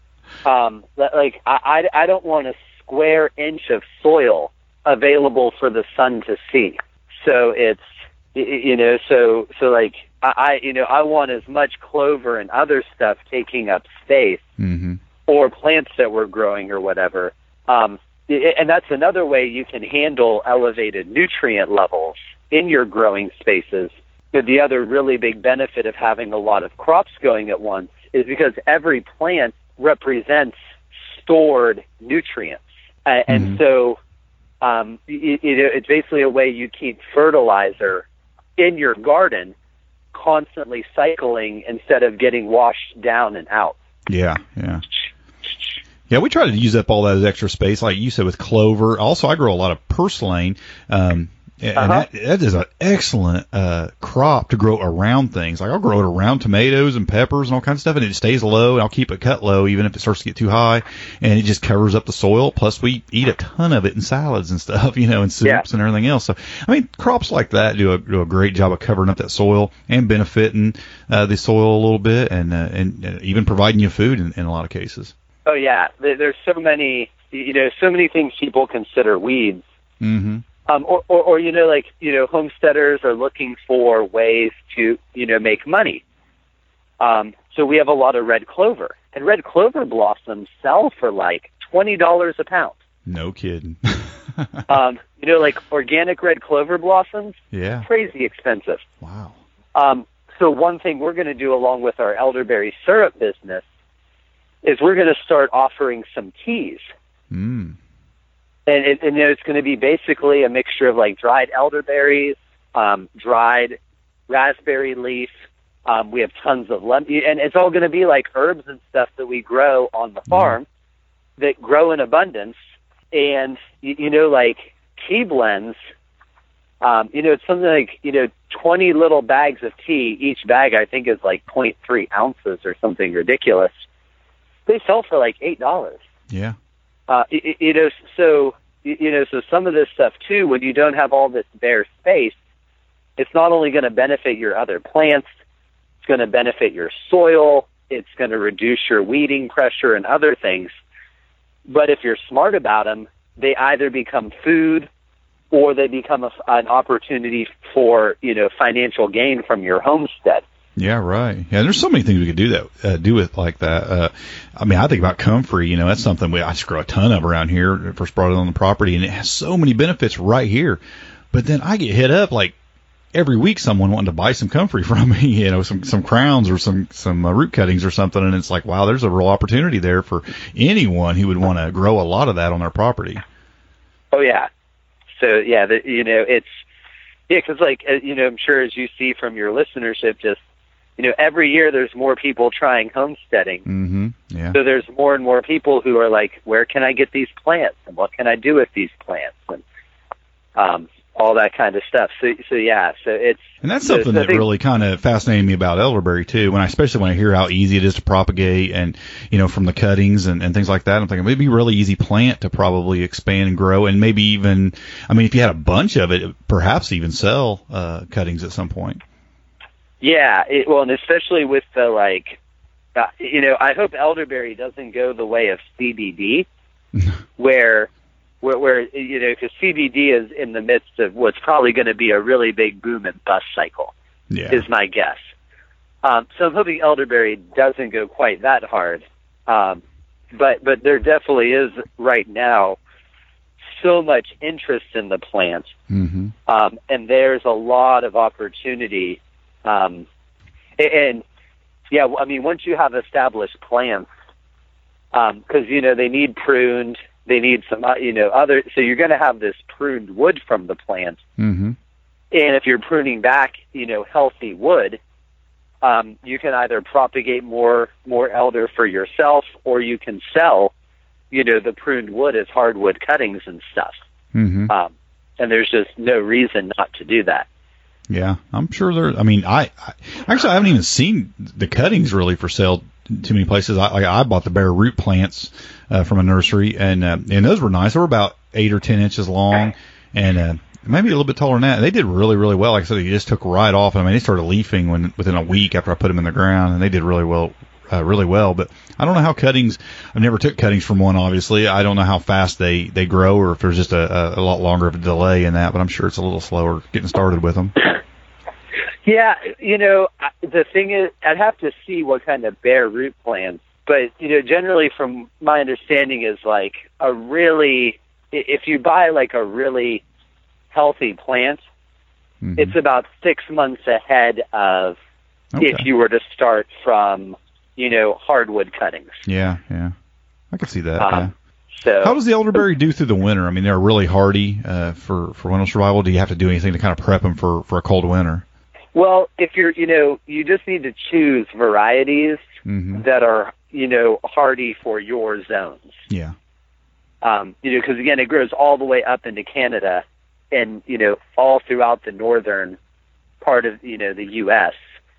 Um, like I, I, I don't want a square inch of soil available for the sun to see. So it's you know so so like. I, you know, I want as much clover and other stuff taking up space, mm-hmm. or plants that we're growing or whatever. Um, and that's another way you can handle elevated nutrient levels in your growing spaces. The other really big benefit of having a lot of crops going at once is because every plant represents stored nutrients. Uh, and mm-hmm. so um, you, you know, it's basically a way you keep fertilizer in your garden constantly cycling instead of getting washed down and out. Yeah, yeah. Yeah, we try to use up all that as extra space, like you said, with clover. Also, I grow a lot of purslane. Um, And uh-huh. that, that is an excellent uh, crop to grow around things. Like I'll grow it around tomatoes and peppers and all kinds of stuff, and it stays low. And I'll keep it cut low even if it starts to get too high, and it just covers up the soil. Plus, we eat a ton of it in salads and stuff, you know, and soups yeah. and everything else. So, I mean, crops like that do a, do a great job of covering up that soil and benefiting uh, the soil a little bit, and uh, and uh, even providing you food in, in a lot of cases. Oh yeah, there's so many, you know, so many things people consider weeds. Mm-hmm. Um, or, or, or, you know, like, you know, homesteaders are looking for ways to, you know, make money. Um, so we have a lot of red clover. And red clover blossoms sell for like twenty dollars a pound. No kidding. um, you know, like organic red clover blossoms, yeah, crazy expensive. Wow. Um, so one thing we're going to do along with our elderberry syrup business is we're going to start offering some teas. Mm. And, it, and you know, it's going to be basically a mixture of like dried elderberries, um, dried raspberry leaf. Um, we have tons of lemon, and it's all going to be like herbs and stuff that we grow on the farm mm. that grow in abundance. And you, you know, like tea blends. Um, you know, it's something like you know, twenty little bags of tea. Each bag, I think, is like zero point three ounces or something ridiculous. They sell for like eight dollars. Yeah. Uh, you, you know, so, you know, so some of this stuff too, when you don't have all this bare space, it's not only going to benefit your other plants, it's going to benefit your soil, it's going to reduce your weeding pressure and other things. But if you're smart about them, they either become food or they become a, an opportunity for, you know, financial gain from your homestead. Yeah, right. Yeah, there's so many things we could do that, uh, do with like that. Uh, I mean, I think about comfrey, you know, that's something we, I just grow a ton of around here. I first brought it on the property, and it has so many benefits right here. But then I get hit up like every week, someone wanting to buy some comfrey from me, you know, some, some crowns or some, some uh, root cuttings or something. And it's like, wow, there's a real opportunity there for anyone who would want to grow a lot of that on their property. Oh, yeah. So, yeah, the, you know, it's, yeah, because like, uh, you know, I'm sure as you see from your listenership, just, you know, every year there's more people trying homesteading. Mm-hmm. Yeah. So there's more and more people who are like, where can I get these plants? And what can I do with these plants? And um, all that kind of stuff. So, so yeah, so it's... And that's something so, so that think, really kind of fascinated me about elderberry, too, when I, especially when I hear how easy it is to propagate and, you know, from the cuttings and, and things like that. I'm thinking maybe a really easy plant to probably expand and grow, and maybe even, I mean, if you had a bunch of it, perhaps even sell uh, cuttings at some point. Yeah, it, well, and especially with the, like, uh, you know, I hope elderberry doesn't go the way of C B D, where, where, where, you know, because C B D is in the midst of what's probably going to be a really big boom and bust cycle, yeah. is my guess. Um, so I'm hoping elderberry doesn't go quite that hard. Um, but, but there definitely is right now so much interest in the plant, mm-hmm. um, and there's a lot of opportunity. Um, and yeah, I mean, once you have established plants, um, cause you know, they need pruned, they need some, uh, you know, other, so you're going to have this pruned wood from the plant. Mm-hmm. And if you're pruning back, you know, healthy wood, um, you can either propagate more, more elder for yourself, or you can sell, you know, the pruned wood as hardwood cuttings and stuff. Mm-hmm. Um, and there's just no reason not to do that. Yeah, I'm sure there. I mean, I, I actually I haven't even seen the cuttings really for sale too many places. I like, I bought the bare root plants uh, from a nursery, and uh, and those were nice. They were about eight or ten inches long, and uh, maybe a little bit taller than that. They did really really well. Like I said, they just took right off. I mean, they started leafing when within a week after I put them in the ground, and they did really well. Uh, really well, but I don't know how cuttings. I've never took cuttings from one. Obviously, I don't know how fast they, they grow, or if there's just a, a lot longer of a delay in that. But I'm sure it's a little slower getting started with them. Yeah, you know, the thing is, I'd have to see what kind of bare root plants. But you know, generally, from my understanding, is like a really, if you buy like a really healthy plant, mm-hmm. it's about six months ahead of okay. if you were to start from, you know, hardwood cuttings. Yeah, yeah. I could see that. Um, yeah. So, how does the elderberry do through the winter? I mean, they're really hardy uh, for, for winter survival. Do you have to do anything to kind of prep them for, for a cold winter? Well, if you're, you know, you just need to choose varieties mm-hmm. that are, you know, hardy for your zones. Yeah. Um, you know, because, again, it grows all the way up into Canada. and, you know, all throughout the northern part of, you know, the U S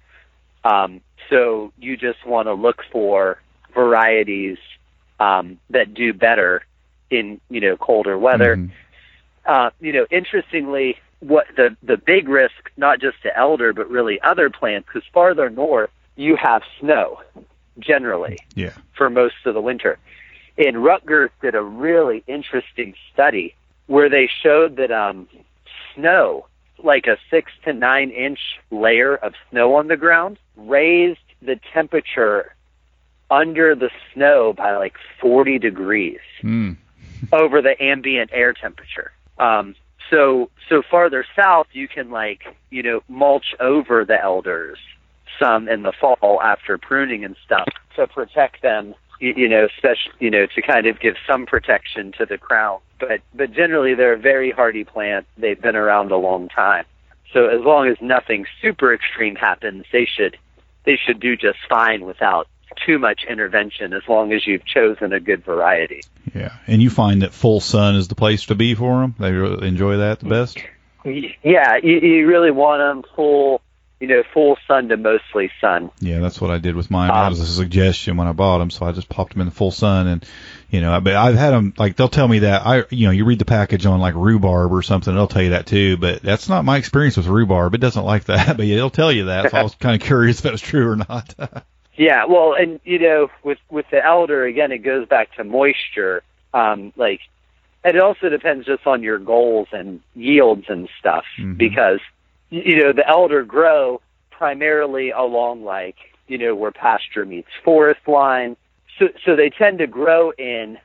Um, so you just want to look for varieties um, that do better in, you know, colder weather. Mm-hmm. Uh, you know, interestingly, what the, the big risk, not just to elder, but really other plants, because farther north, you have snow, generally, yeah. for most of the winter. And Rutgers did a really interesting study where they showed that um, snow, like a six to nine inch layer of snow on the ground, raised the temperature under the snow by like forty degrees mm. over the ambient air temperature. Um, so, so farther south, you can like, you know, mulch over the elders some in the fall after pruning and stuff to protect them, you, you know, especially, you know, to kind of give some protection to the crown. But, but generally they're a very hardy plant. They've been around a long time. So as long as nothing super extreme happens, they should, they should do just fine without too much intervention, as long as you've chosen a good variety. Yeah. And you find that full sun is the place to be for them? They really enjoy that the best? Yeah. You, you really want them full, you know, full sun to mostly sun. Yeah, that's what I did with mine. Um, that was a suggestion when I bought them, so I just popped them in the full sun. And, you know, but I've had them, like, they'll tell me that, I, you know, you read the package on, like, rhubarb or something, they'll tell you that too, but that's not my experience with rhubarb. It doesn't like that, but yeah, it'll tell you that, so I was kind of curious if that was true or not. Yeah, well, and, you know, with, with the elder, again, it goes back to moisture. Um, like, and it also depends just on your goals and yields and stuff, mm-hmm. because, you know, the elder grow primarily along, like, you know, where pasture meets forest line. So, so they tend to grow in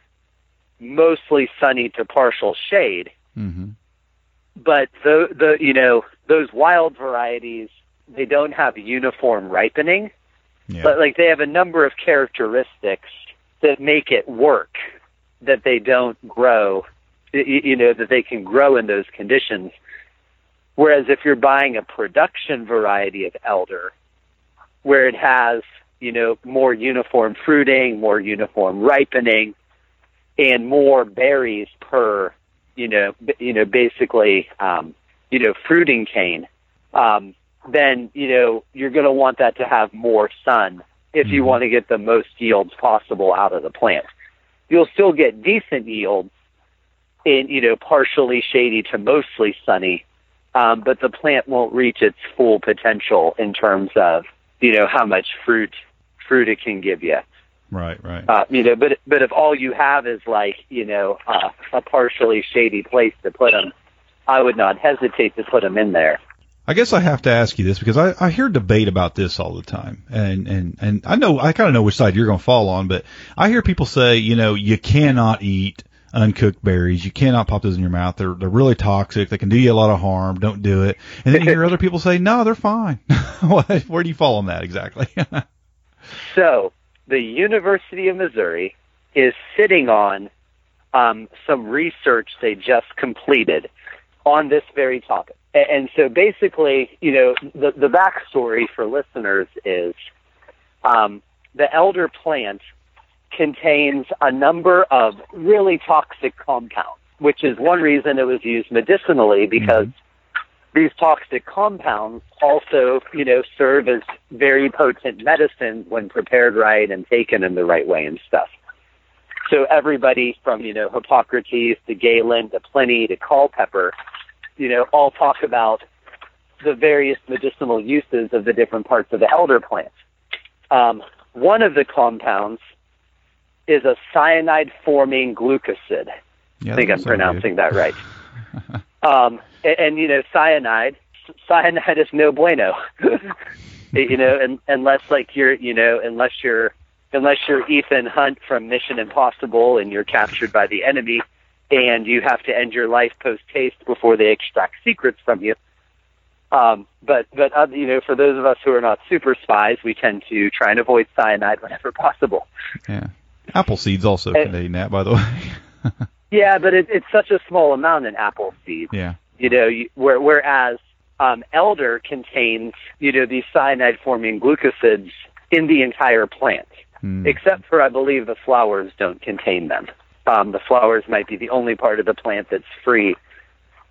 mostly sunny to partial shade. Mm-hmm. But the, the, you know, those wild varieties, they don't have uniform ripening. Yeah. But, like, they have a number of characteristics that make it work, that they don't grow, you know, that they can grow in those conditions. Whereas if you're buying a production variety of elder, where it has, you know, more uniform fruiting, more uniform ripening, and more berries per, you know, b- you know, basically, um, you know, fruiting cane, um, then, you know, you're going to want that to have more sun if you want to get the most yields possible out of the plant. You'll still get decent yields in, you know, partially shady to mostly sunny, um, but the plant won't reach its full potential in terms of, you know, how much fruit fruit it can give you. Right, right. Uh, you know, but but if all you have is like, you know, uh, a partially shady place to put them, I would not hesitate to put them in there. I guess I have to ask you this because I, I hear debate about this all the time, and and and I know I kind of know which side you're going to fall on, but I hear people say, you know, you cannot eat uncooked berries, you cannot pop those in your mouth. They're they're really toxic. They can do you a lot of harm. Don't do it. And then you hear other people say, no, they're fine. Where do you fall on that exactly? So the University of Missouri is sitting on um, some research they just completed on this very topic. And so basically, you know, the, the backstory for listeners is um, the elder plant contains a number of really toxic compounds, which is one reason it was used medicinally, because mm-hmm. these toxic compounds also, you know, serve as very potent medicine when prepared right and taken in the right way and stuff. So everybody from, you know, Hippocrates to Galen to Pliny to Culpeper, you know, all talk about the various medicinal uses of the different parts of the elder plant. Um, one of the compounds is a cyanide-forming glucosid. Yeah, I think I'm pronouncing that right. um, and, and, you know, cyanide, cyanide is no bueno. you know, and, unless like you're, you know, unless you're, unless you're Ethan Hunt from Mission Impossible and you're captured by the enemy, and you have to end your life post-haste before they extract secrets from you. Um, but, but uh, you know, for those of us who are not super spies, we tend to try and avoid cyanide whenever possible. Yeah. Apple seeds also and, contain that, by the way. yeah, but it, it's such a small amount in apple seeds. Yeah. You know, you, where, whereas um, elder contains, you know, these cyanide-forming glucosids in the entire plant, mm. except for, I believe, the flowers don't contain them. Um, the flowers might be the only part of the plant that's free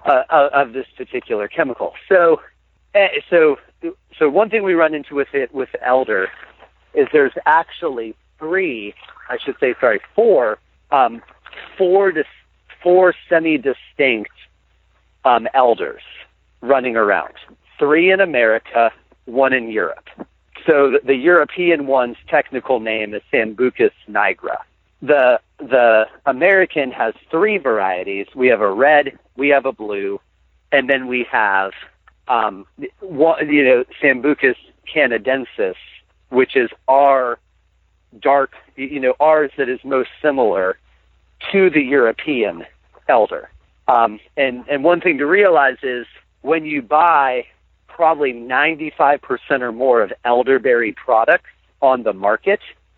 uh, of this particular chemical. So, uh, so, so one thing we run into with it with elder is there's actually three, I should say, sorry, four, um, four, dis- four semi-distinct um, elders running around. Three in America, one in Europe. So the, the European one's technical name is Sambucus nigra. The the American has three varieties. We have a red, we have a blue, and then we have um, one, you know, Sambucus canadensis, which is our dark, you know, ours that is most similar to the European elder. Um, and and one thing to realize is when you buy probably ninety-five percent or more of elderberry products on the market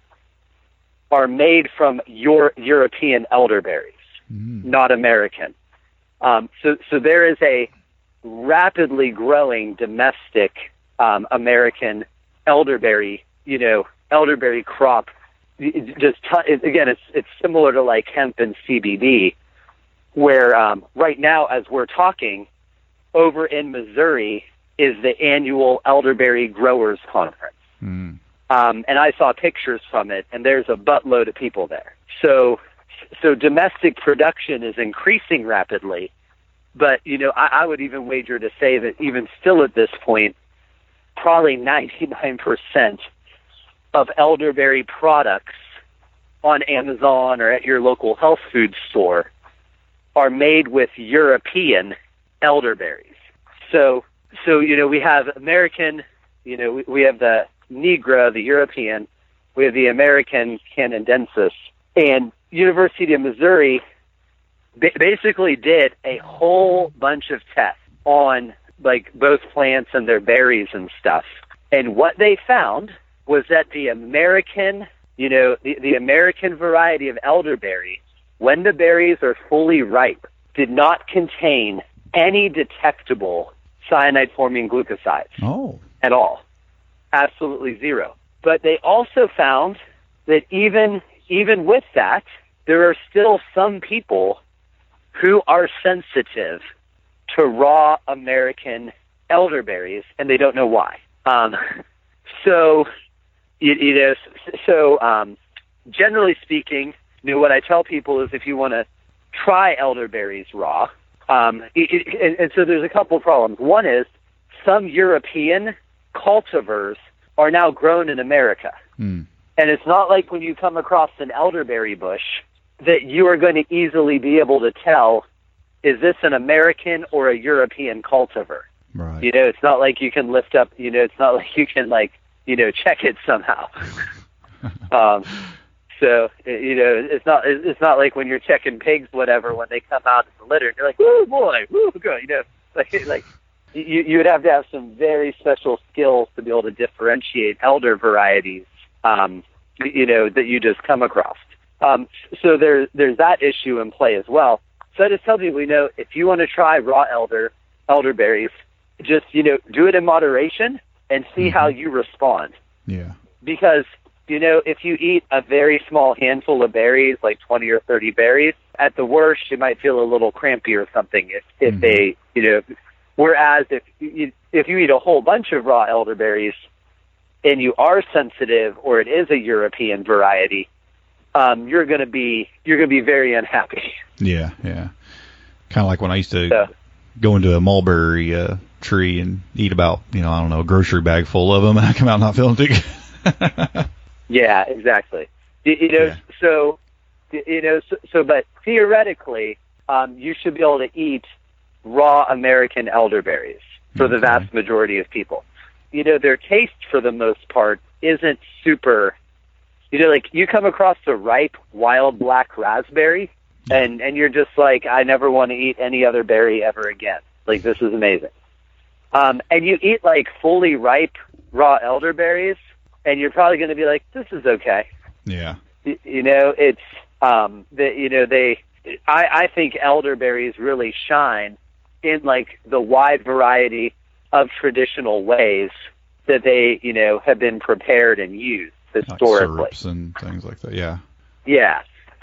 are made from your European elderberries, mm. not American. Um, so, so there is a rapidly growing domestic um, American elderberry, you know, elderberry crop. It just t- again, it's it's similar to like hemp and C B D, where um, right now, as we're talking, over in Missouri is the annual elderberry growers conference. Mm. Um, and I saw pictures from it, and there's a buttload of people there. So, so domestic production is increasing rapidly. But, you know, I, I would even wager to say that even still at this point, probably ninety-nine percent of elderberry products on Amazon or at your local health food store are made with European elderberries. So, so you know, we have American, you know, we, we have the Nigra, the European, we have the American canadensis, and University of Missouri ba- basically did a whole bunch of tests on like both plants and their berries and stuff. And what they found was that the American, you know, the, the American variety of elderberry, when the berries are fully ripe, did not contain any detectable cyanide-forming glucosides oh. at all. Absolutely zero. But they also found that even even with that, there are still some people who are sensitive to raw American elderberries, and they don't know why. Um, so, you, you know, so um, generally speaking, you know, what I tell people is if you want to try elderberries raw, um, it, it, and, and so there's a couple of problems. One is some European cultivars are now grown in America. Mm. And it's not like when you come across an elderberry bush that you are going to easily be able to tell, is this an American or a European cultivar? Right. You know, it's not like you can lift up, you know, it's not like you can, like, you know, check it somehow. um, so, you know, it's not it's not like when you're checking pigs, whatever, when they come out of the litter, and you're like, woo, boy, woo, good, you know, like, like, You, you would have to have some very special skills to be able to differentiate elder varieties, um, you know, that you just come across. Um, so there, there's that issue in play as well. So I just tell people, you know, if you want to try raw elder, elderberries, just, you know, do it in moderation and see mm-hmm. how you respond. Yeah. Because, you know, if you eat a very small handful of berries, like twenty or thirty berries, at the worst, you might feel a little crampy or something if, if mm-hmm. they, you know, whereas if you, if you eat a whole bunch of raw elderberries and you are sensitive, or it is a European variety, um, you're going to be you're going to be very unhappy. Yeah, yeah. Kind of like when I used to so, go into a mulberry uh, tree and eat about, you know, I don't know, a grocery bag full of them, and I come out not feeling too good. Yeah, exactly. You, you know, yeah. so you know, so, so but theoretically, um, you should be able to eat raw American elderberries for the vast majority of people. You know, their taste for the most part isn't super, you know, like you come across a ripe wild black raspberry and, and you're just like, I never want to eat any other berry ever again. Like, this is amazing. Um, and you eat like fully ripe raw elderberries and you're probably going to be like, this is okay. Yeah. You, you know, it's, um, the, you know, they, I, I think elderberries really shine in like the wide variety of traditional ways that they, you know, have been prepared and used historically. Like syrups and things like that. Yeah. Yeah.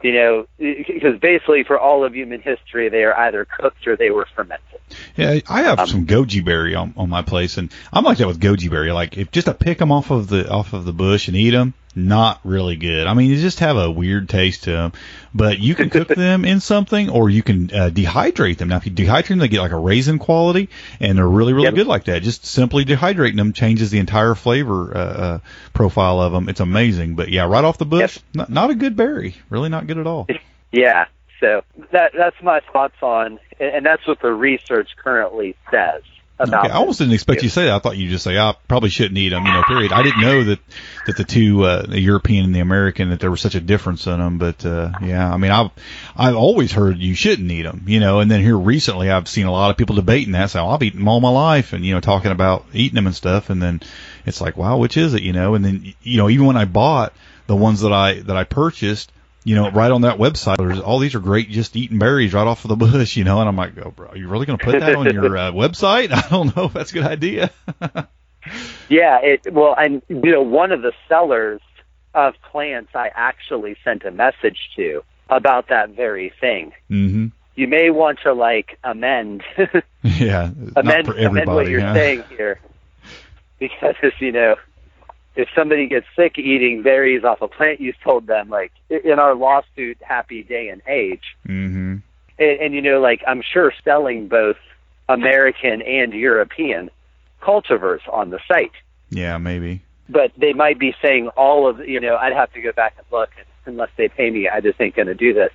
You know, because basically for all of human history, they are either cooked or they were fermented. Yeah, I have um, some goji berry on, on my place, and I'm like that with goji berry. Like, if just to pick them off of the off of the bush and eat them, not really good. I mean, you just have a weird taste to them. But you can cook them in something, or you can uh, dehydrate them. Now, if you dehydrate them, they get like a raisin quality, and they're really, really yep. good like that. Just simply dehydrating them changes the entire flavor uh, uh, profile of them. It's amazing. But yeah, right off the bush, yep. not, not a good berry. Really not good at all. Yeah. So that that's my thoughts on, and that's what the research currently says about. Okay, I almost didn't expect you to say that. I thought you'd just say, I probably shouldn't eat them, you know, period. I didn't know that, that the two, uh, the European and the American, that there was such a difference in them. But, uh, yeah, I mean, I've, I've always heard you shouldn't eat them, you know, and then here recently I've seen a lot of people debating that. So I've eaten them all my life and, you know, talking about eating them and stuff. And then it's like, wow, which is it, you know? And then, you know, even when I bought the ones that I, that I purchased, you know, right on that website, there's all these are great just eating berries right off of the bush, you know, and I'm like, oh, bro, are you really going to put that on your uh, website? I don't know if that's a good idea. Yeah, it, well, and, you know, one of the sellers of plants I actually sent a message to about that very thing. Mm-hmm. You may want to, like, amend, yeah, amend, not for everybody, amend what you're huh? saying here. Because, you know, if somebody gets sick eating berries off a plant you sold them, like in our lawsuit, Happy Day and Age, mm-hmm. and, and, you know, like I'm sure selling both American and European cultivars on the site. Yeah, maybe. But they might be saying all of, you know, I'd have to go back and look. Unless they pay me, I just ain't going to do this.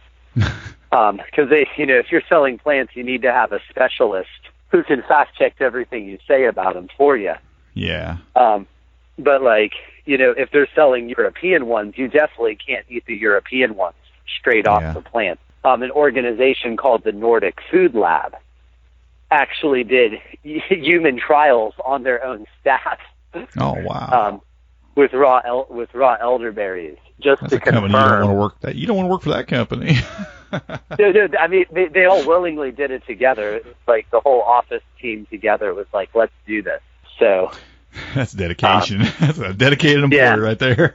um, because they, you know, if you're selling plants, you need to have a specialist who can fact check everything you say about them for you. Yeah. Um, But, like, you know, if they're selling European ones, you definitely can't eat the European ones straight off yeah. the plant. Um, an organization called the Nordic Food Lab actually did human trials on their own staff. Oh, wow. Um, with raw el- with raw elderberries, just That's to a company confirm. you don't want to work that. You don't want to work for that company. no, no, I mean, they, they all willingly did it together. It was like the whole office team together was like, let's do this. So... That's dedication. Um, That's a dedicated employee yeah. right there.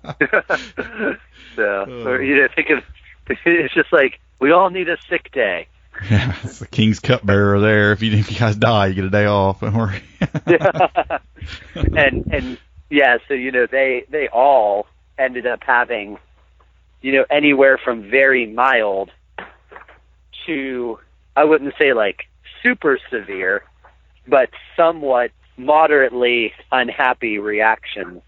so, or, you know, think of, it's just like we all need a sick day. Yeah, it's the King's cupbearer there. If you if you guys die, you get a day off. Don't worry. yeah. And and yeah, so you know they they all ended up having, you know, anywhere from very mild to, I wouldn't say like super severe, but somewhat moderately unhappy reaction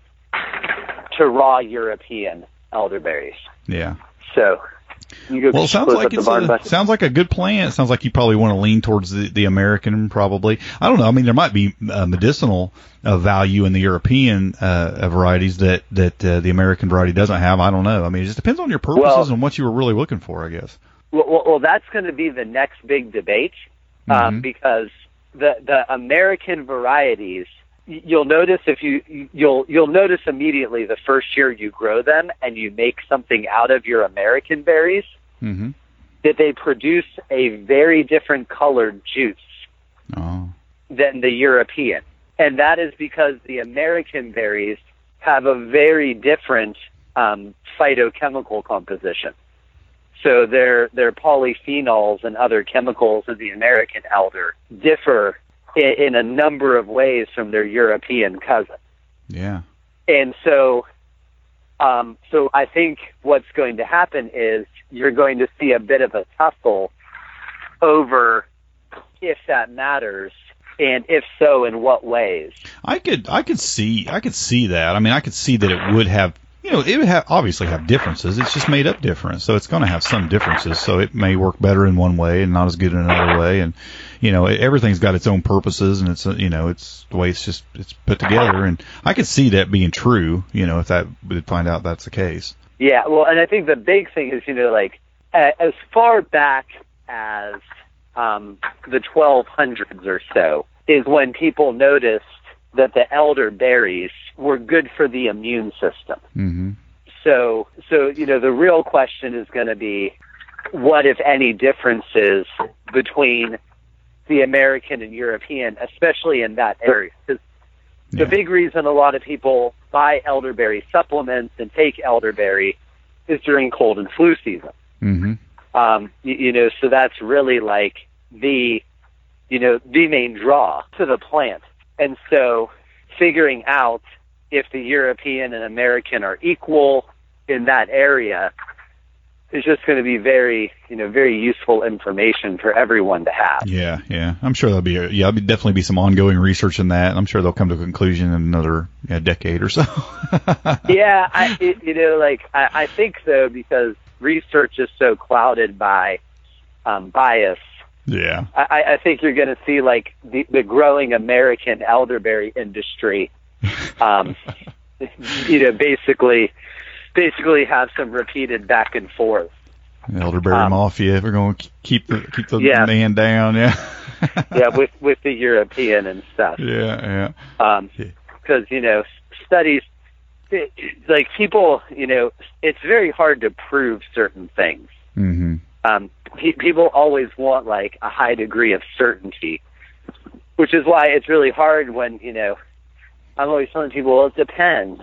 to raw European elderberries. Yeah. So, you go well, it sounds like it's a, sounds like a good plan. It sounds like you probably want to lean towards the, the American, probably. I don't know. I mean, there might be uh, medicinal uh, value in the European uh, varieties that that uh, the American variety doesn't have. I don't know. I mean, it just depends on your purposes well, and what you were really looking for, I guess. Well, well, well that's going to be the next big debate um, mm-hmm. because the the American varieties, you'll notice if you you'll you'll notice immediately the first year you grow them and you make something out of your American berries, mm-hmm. that they produce a very different colored juice oh. than the European, and that is because the American berries have a very different um, phytochemical composition. So their their polyphenols and other chemicals in the American elder differ in, in a number of ways from their European cousin. Yeah. And so, um, so I think what's going to happen is you're going to see a bit of a tussle over if that matters, and if so, in what ways. I could I could see I could see that. I mean, I could see that it would have. You know, it would have obviously have differences. It's just made up different, so it's going to have some differences. So it may work better in one way and not as good in another way. And you know, everything's got its own purposes, and it's you know, it's the way it's just it's put together. And I could see that being true. You know, if that would find out that's the case. Yeah, well, and I think the big thing is, you know, like uh, as far back as um, the twelve hundreds or so is when people noticed that the elderberries were good for the immune system. Mm-hmm. So, so you know, the real question is going to be, what, if any, differences between the American and European, especially in that area? Because yeah. the big reason a lot of people buy elderberry supplements and take elderberry is during cold and flu season. Mm-hmm. Um, you, you know, so that's really like the, you know, the main draw to the plant. And so figuring out if the European and American are equal in that area is just going to be very, you know, very useful information for everyone to have. Yeah, yeah. I'm sure there'll be, a, yeah, there'll definitely be some ongoing research in that. I'm sure they'll come to a conclusion in another yeah, decade or so. yeah, I, it, you know, like, I, I think so, because research is so clouded by um, bias. Yeah. I, I think you're going to see, like, the, the growing American elderberry industry, um, you know, basically... basically have some repeated back and forth. Elderberry um, mafia. We're going to keep the keep the yeah. man down. Yeah. yeah, with with the European and stuff. Yeah, yeah. Um, because you know studies, it, like people, you know, it's very hard to prove certain things. Mm-hmm. Um, pe- people always want like a high degree of certainty, which is why it's really hard when you know I'm always telling people, well, it depends.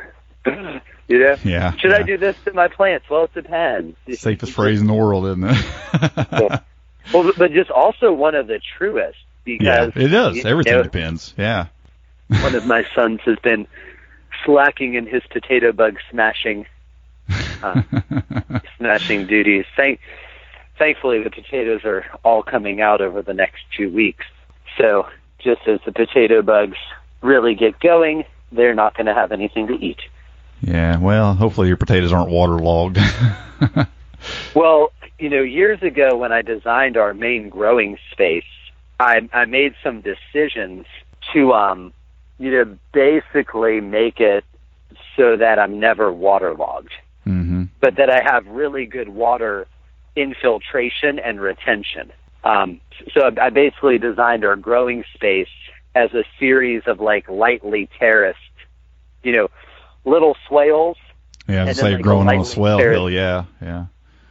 You know? Yeah. Should yeah. I do this to my plants? Well, it depends. Safest phrase in the world, isn't it? yeah. Well, but just also one of the truest, because yeah, it does. Everything know, depends. Yeah. One of my sons has been slacking in his potato bug smashing, uh, smashing duties. Thank, thankfully, the potatoes are all coming out over the next two weeks. So just as the potato bugs really get going, they're not going to have anything to eat. Yeah, well, hopefully your potatoes aren't waterlogged. Well, you know, years ago when I designed our main growing space, I, I made some decisions to, um, you know, basically make it so that I'm never waterlogged, mm-hmm. but that I have really good water infiltration and retention. Um, so I basically designed our growing space as a series of, like, lightly terraced, you know, little swales. Yeah, it's like growing on a swale hill, yeah, yeah.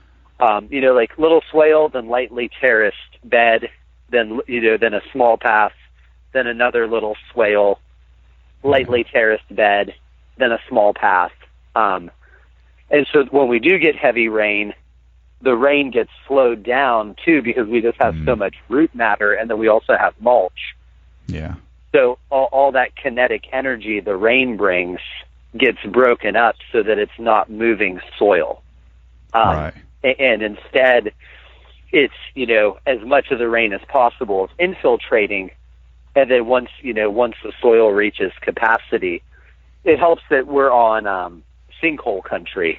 Um, you know, like little swale, then lightly terraced bed, then, you know, then a small path, then another little swale, lightly terraced bed, then a small path. Um, and so when we do get heavy rain, the rain gets slowed down, too, because we just have mm. so much root matter, and then we also have mulch. Yeah. So all, all that kinetic energy the rain brings gets broken up so that it's not moving soil. Um, right. And instead, it's, you know, as much of the rain as possible is infiltrating. And then once, you know, once the soil reaches capacity, it helps that we're on um, sinkhole country.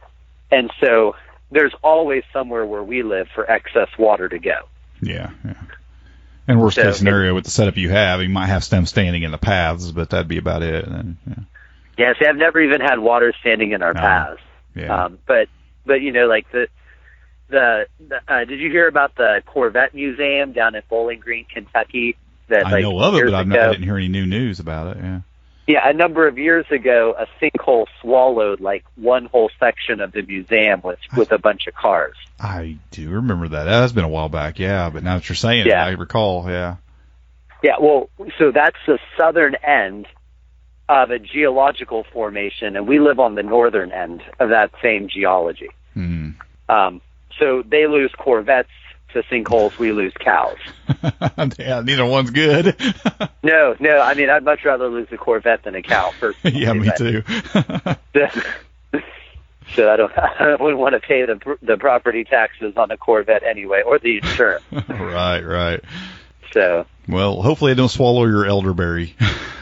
And so there's always somewhere where we live for excess water to go. Yeah, yeah. And worst so, case scenario, with the setup you have, you might have stems standing in the paths, but that'd be about it. And, yeah. Yeah, see, I've never even had water standing in our no. paths. Yeah. Um, but, but you know, like the, the, the uh, did you hear about the Corvette Museum down in Bowling Green, Kentucky? That I like, know of it, but I've ago, not, I didn't hear any new news about it. Yeah. Yeah, a number of years ago, a sinkhole swallowed like one whole section of the museum with with a bunch of cars. I do remember that. That's been a while back, yeah. But now that you're saying yeah. it, I recall, yeah. Yeah, well, so that's the southern end of a geological formation, and we live on the northern end of that same geology. Mm. Um, so they lose Corvettes to sinkholes, we lose cows. Yeah, neither one's good. no, no, I mean, I'd much rather lose a Corvette than a cow, personally. Yeah, me too. So I don't, I wouldn't want to pay the the property taxes on a Corvette anyway, or the insurance. Right, right. So. Well, hopefully I don't swallow your elderberry.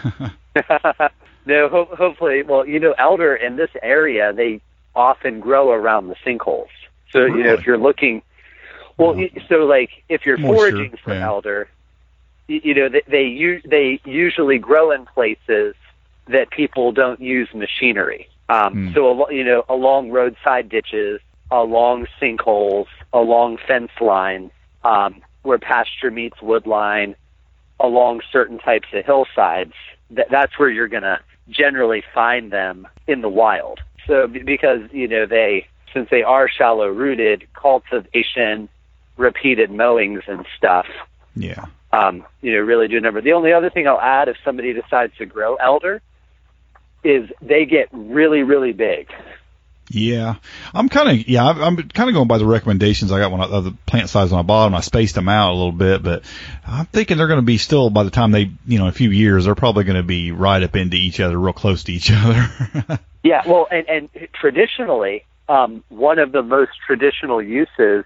No, ho- hopefully. Well, you know, elder in this area, they often grow around the sinkholes. So, really? You know, if you're looking, well, oh. so like if you're Moisture, foraging for yeah. elder, you, you know, they they, u- they usually grow in places that people don't use machinery. Um, mm. So, you know, along roadside ditches, along sinkholes, along fence lines, um, where pasture meets wood line, along certain types of hillsides, th- that's where you're going to generally find them in the wild. So b- because, you know, they, since they are shallow rooted, cultivation, repeated mowings and stuff, yeah, um, you know, really do a number. The only other thing I'll add, if somebody decides to grow elder, is they get really, really big. Yeah, I'm kind of yeah, I'm kind of going by the recommendations I got when I, of the plant size on the bottom. I spaced them out a little bit, but I'm thinking they're going to be still by the time they, you know, a few years, they're probably going to be right up into each other, real close to each other. Yeah, well, and, and traditionally, um, one of the most traditional uses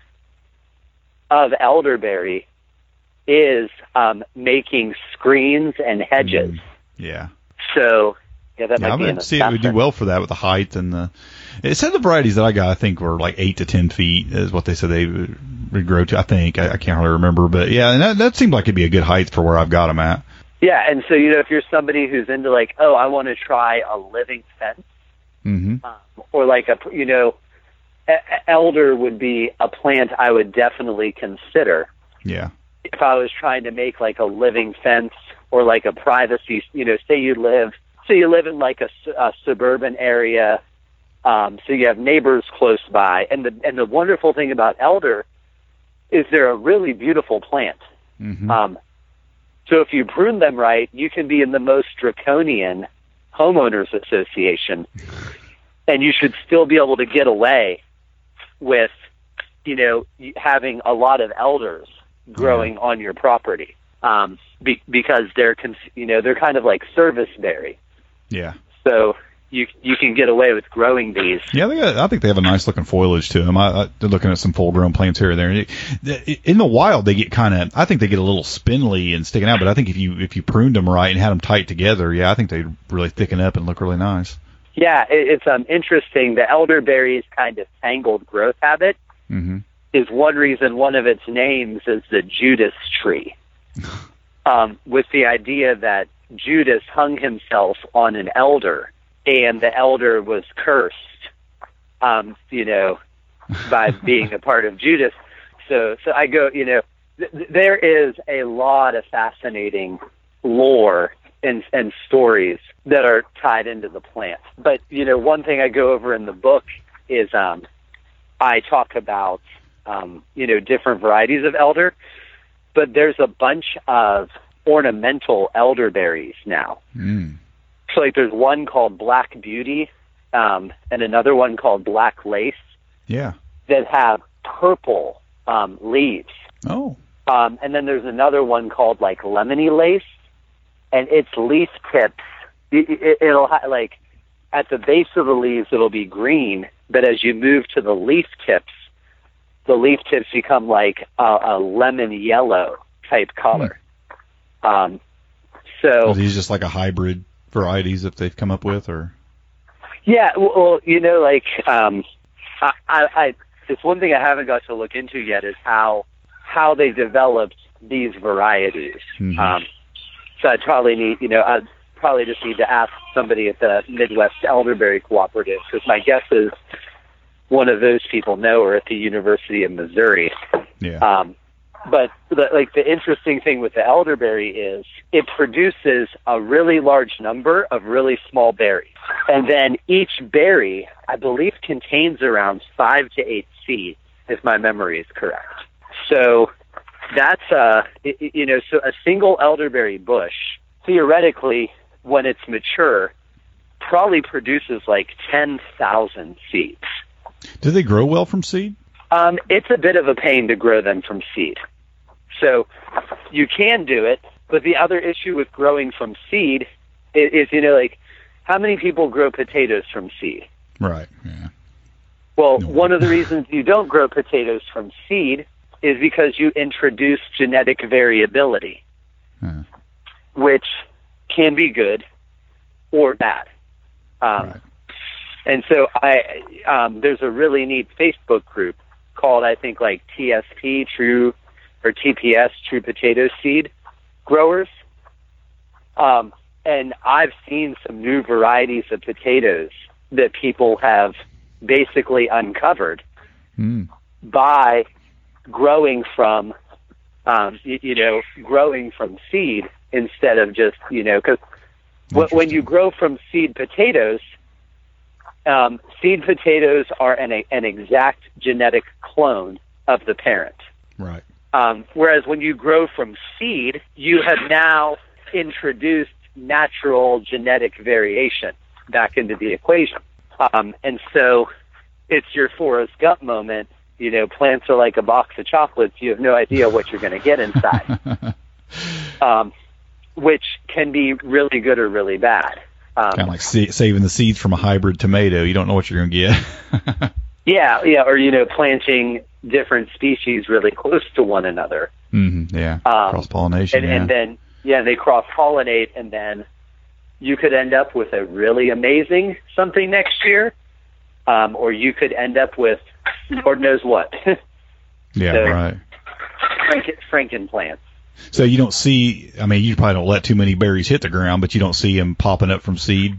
of elderberry is um, making screens and hedges. Mm, yeah. So. Yeah, that yeah, might I be would see it would do well for that with the height and the. It said the varieties that I got, I think, were like eight to ten feet is what they said they would, would grow to. I think I, I can't really remember, but yeah, and that, that seemed like it'd be a good height for where I've got them at. Yeah, and so you know, if you're somebody who's into like, oh, I want to try a living fence, mm-hmm. um, or like a, you know, elder would be a plant I would definitely consider. Yeah. If I was trying to make like a living fence or like a privacy, you know, say you live. So you live in like a, a suburban area, um, so you have neighbors close by. And the and the wonderful thing about elder is they're a really beautiful plant. Mm-hmm. Um, so if you prune them right, you can be in the most draconian homeowners association, and you should still be able to get away with, you know, having a lot of elders growing yeah. on your property, um, be, because they're you know they're kind of like serviceberry. Yeah. So you you can get away with growing these. Yeah, they got, I think they have a nice looking foliage to them. I, I, they're looking at some full grown plants here and there. In the wild, they get kind of. I think they get a little spindly and sticking out. But I think if you if you pruned them right and had them tight together, yeah, I think they'd really thicken up and look really nice. Yeah, it, it's um interesting. The elderberry's kind of tangled growth habit mm-hmm. is one reason one of its names is the Judas tree, um, with the idea that Judas hung himself on an elder, and the elder was cursed, um, you know, by being a part of Judas. So, so I go, you know, th- there is a lot of fascinating lore and, and stories that are tied into the plant. But, you know, one thing I go over in the book is um, I talk about, um, you know, different varieties of elder, but there's a bunch of ornamental elderberries now. Mm. So like there's one called Black Beauty, um, and another one called Black Lace. Yeah. That have purple um, leaves. Oh. Um, and then there's another one called like Lemony Lace, and its leaf tips, it, it, it'll ha- like at the base of the leaves it'll be green, but as you move to the leaf tips, the leaf tips become like a, a lemon yellow type color. Hmm. Um, so are these just like a hybrid varieties that they've come up with, or? Yeah, well, you know, like um, I, I, I, it's one thing I haven't got to look into yet is how how they developed these varieties. Mm-hmm. Um, so I probably need, you know, I probably just need to ask somebody at the Midwest Elderberry Cooperative, because my guess is one of those people know her at the University of Missouri. Yeah. Um, But the, like the interesting thing with the elderberry is it produces a really large number of really small berries, and then each berry, I believe, contains around five to eight seeds, if my memory is correct. So that's uh, it, you know, so a single elderberry bush theoretically, when it's mature, probably produces like ten thousand seeds. Do they grow well from seed? Um, it's a bit of a pain to grow them from seed. So you can do it, but the other issue with growing from seed is, is, you know, like, how many people grow potatoes from seed? Right, yeah. Well, no. One of the reasons you don't grow potatoes from seed is because you introduce genetic variability, huh. which can be good or bad. Um, right. And so I um, there's a really neat Facebook group called, I think, like T S P, True, or T P S, True Potato Seed Growers. Um, and I've seen some new varieties of potatoes that people have basically uncovered mm. by growing from, um, you, you know, growing from seed instead of just, you know, because when you grow from seed potatoes, um, seed potatoes are an, an exact genetic clone of the parent. Right. Um, whereas when you grow from seed, you have now introduced natural genetic variation back into the equation. Um, and so it's your Forrest Gump moment. You know, plants are like a box of chocolates. You have no idea what you're going to get inside, um, which can be really good or really bad. Um, kind of like sa- saving the seeds from a hybrid tomato. You don't know what you're going to get. yeah, yeah, or, you know, planting different species really close to one another. Mm-hmm, yeah, um, cross-pollination. And, yeah. and then, yeah, they cross-pollinate, and then you could end up with a really amazing something next year, um, or you could end up with Lord knows what. yeah, so, right. Franken, Franken plants. So you don't see, I mean, you probably don't let too many berries hit the ground, but you don't see them popping up from seed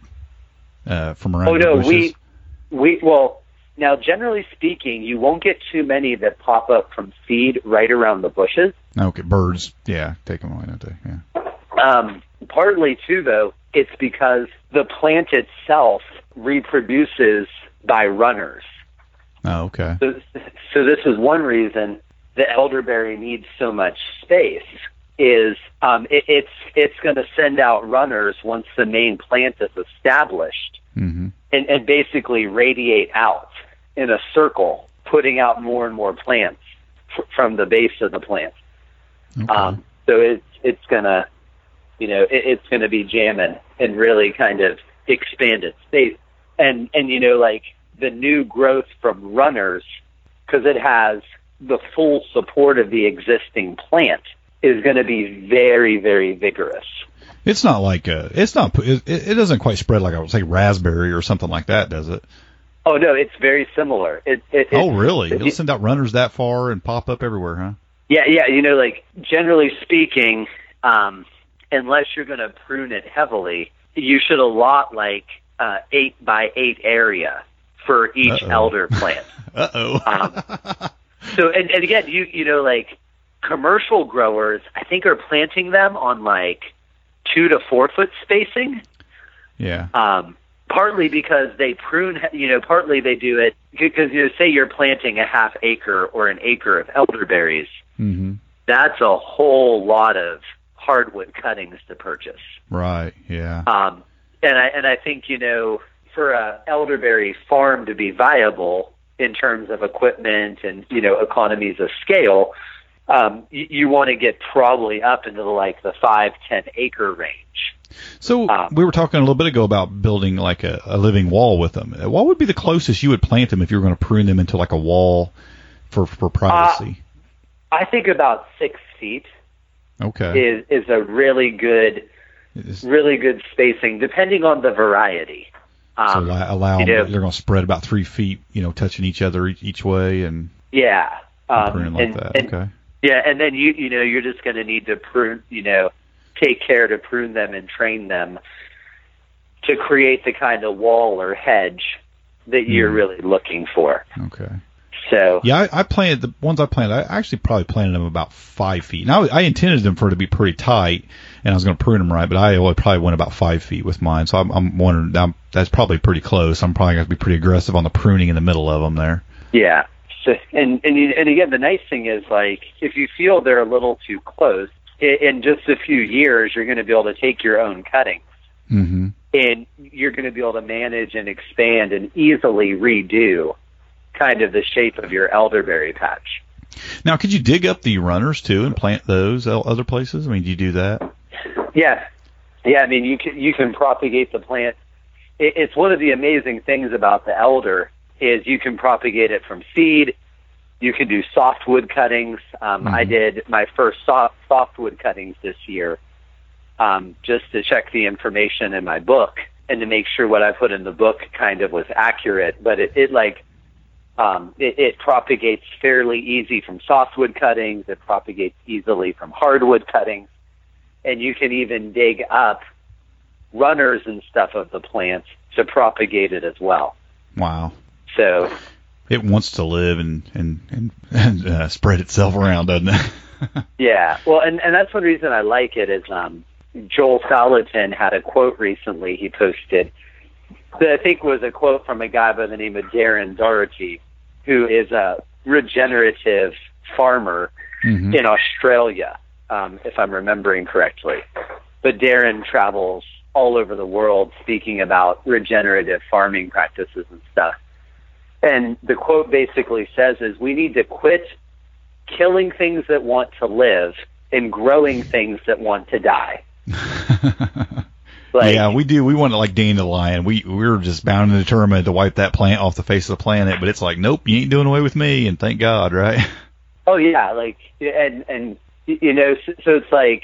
uh, from around Oh, the no, bushes? we, we, well, now, generally speaking, you won't get too many that pop up from seed right around the bushes. Okay, birds, yeah, take them away, don't they? Yeah. Um, partly, too, though, it's because the plant itself reproduces by runners. Oh, okay. So, so this is one reason the elderberry needs so much space, is um, it, it's it's going to send out runners once the main plant is established, mm-hmm. and, and basically radiate out in a circle, putting out more and more plants f- from the base of the plant. Okay. Um, so it's it's gonna, you know, it, it's gonna be jamming and really kind of expand its space, and and you know, like the new growth from runners, because it has the full support of the existing plant, is going to be very, very vigorous. It's not like a, it's not, it, it doesn't quite spread like I would say raspberry or something like that, does it? Oh no, it's very similar. It, it, oh it, really? It, It'll send out runners that far and pop up everywhere, huh? Yeah, yeah. You know, like generally speaking, um, unless you're going to prune it heavily, you should allot like uh, eight by eight area for each Uh-oh. elder plant. Uh oh. um, so, and, and again, you you know, like commercial growers, I think are planting them on like two to four foot spacing. Yeah. Um, partly because they prune, you know, partly they do it because, you know, say you're planting a half acre or an acre of elderberries. Mm-hmm. That's a whole lot of hardwood cuttings to purchase. Right. Yeah. Um, and I and I think, you know, for a elderberry farm to be viable in terms of equipment and, you know, economies of scale, um, you, you want to get probably up into the, like the five, ten acre range. So um, we were talking a little bit ago about building like a, a living wall with them. What would be the closest you would plant them if you were going to prune them into like a wall for, for privacy? Uh, I think about six feet okay. is, is a really good, It's, really good spacing, depending on the variety. so Um, allow, allow you them, know, they're going to spread about three feet, you know, touching each other each, each way and yeah. Um, pruning like and, that. and, okay. Yeah, and then you you know you're just going to need to prune, you know, take care to prune them and train them to create the kind of wall or hedge that you're Mm. really looking for. Okay. So Yeah, I, I planted the ones I planted. I actually probably planted them about five feet. Now I intended them for it to be pretty tight, and I was going to prune them right, but I only probably went about five feet with mine. So I'm, I'm wondering I'm, that's probably pretty close. I'm probably going to be pretty aggressive on the pruning in the middle of them there. yeah, so, and and you- and again, the nice thing is, like, if you feel they're a little too close, i- in just a few years, you're going to be able to take your own cuttings. Mm-hmm. And you're going to be able to manage and expand and easily redo kind of the shape of your elderberry patch. Now, could you dig up the runners too and plant those el- other places? I mean, do you do that? Yeah, yeah. I mean, you can you can propagate the plant. It, it's one of the amazing things about the elder is you can propagate it from seed. You can do softwood cuttings. Um, Mhm. I did my first soft softwood cuttings this year, um, just to check the information in my book and to make sure what I put in the book kind of was accurate. But it, it like um, it, it propagates fairly easy from softwood cuttings. It propagates easily from hardwood cuttings. And you can even dig up runners and stuff of the plant to propagate it as well. Wow. So, It wants to live and and and, and uh, spread itself around, doesn't it? yeah. Well, and, and that's one reason I like it is um, Joel Salatin had a quote recently he posted that I think was a quote from a guy by the name of Darren Doherty, who is a regenerative farmer Mm-hmm. in Australia, um, if I'm remembering correctly. But Darren travels all over the world speaking about regenerative farming practices and stuff. And the quote basically says is we need to quit killing things that want to live and growing things that want to die. Like, yeah, we do. We want to, like Dandelion. We we're just bound and determined to wipe that plant off the face of the planet. But it's like, nope, you ain't doing away with me, and thank God, right? Oh yeah, like and and you know, so, so it's like,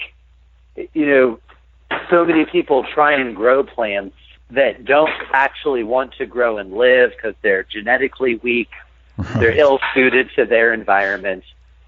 you know, so many people try and grow plants that don't actually want to grow and live because they're genetically weak, right. They're ill-suited to their environment.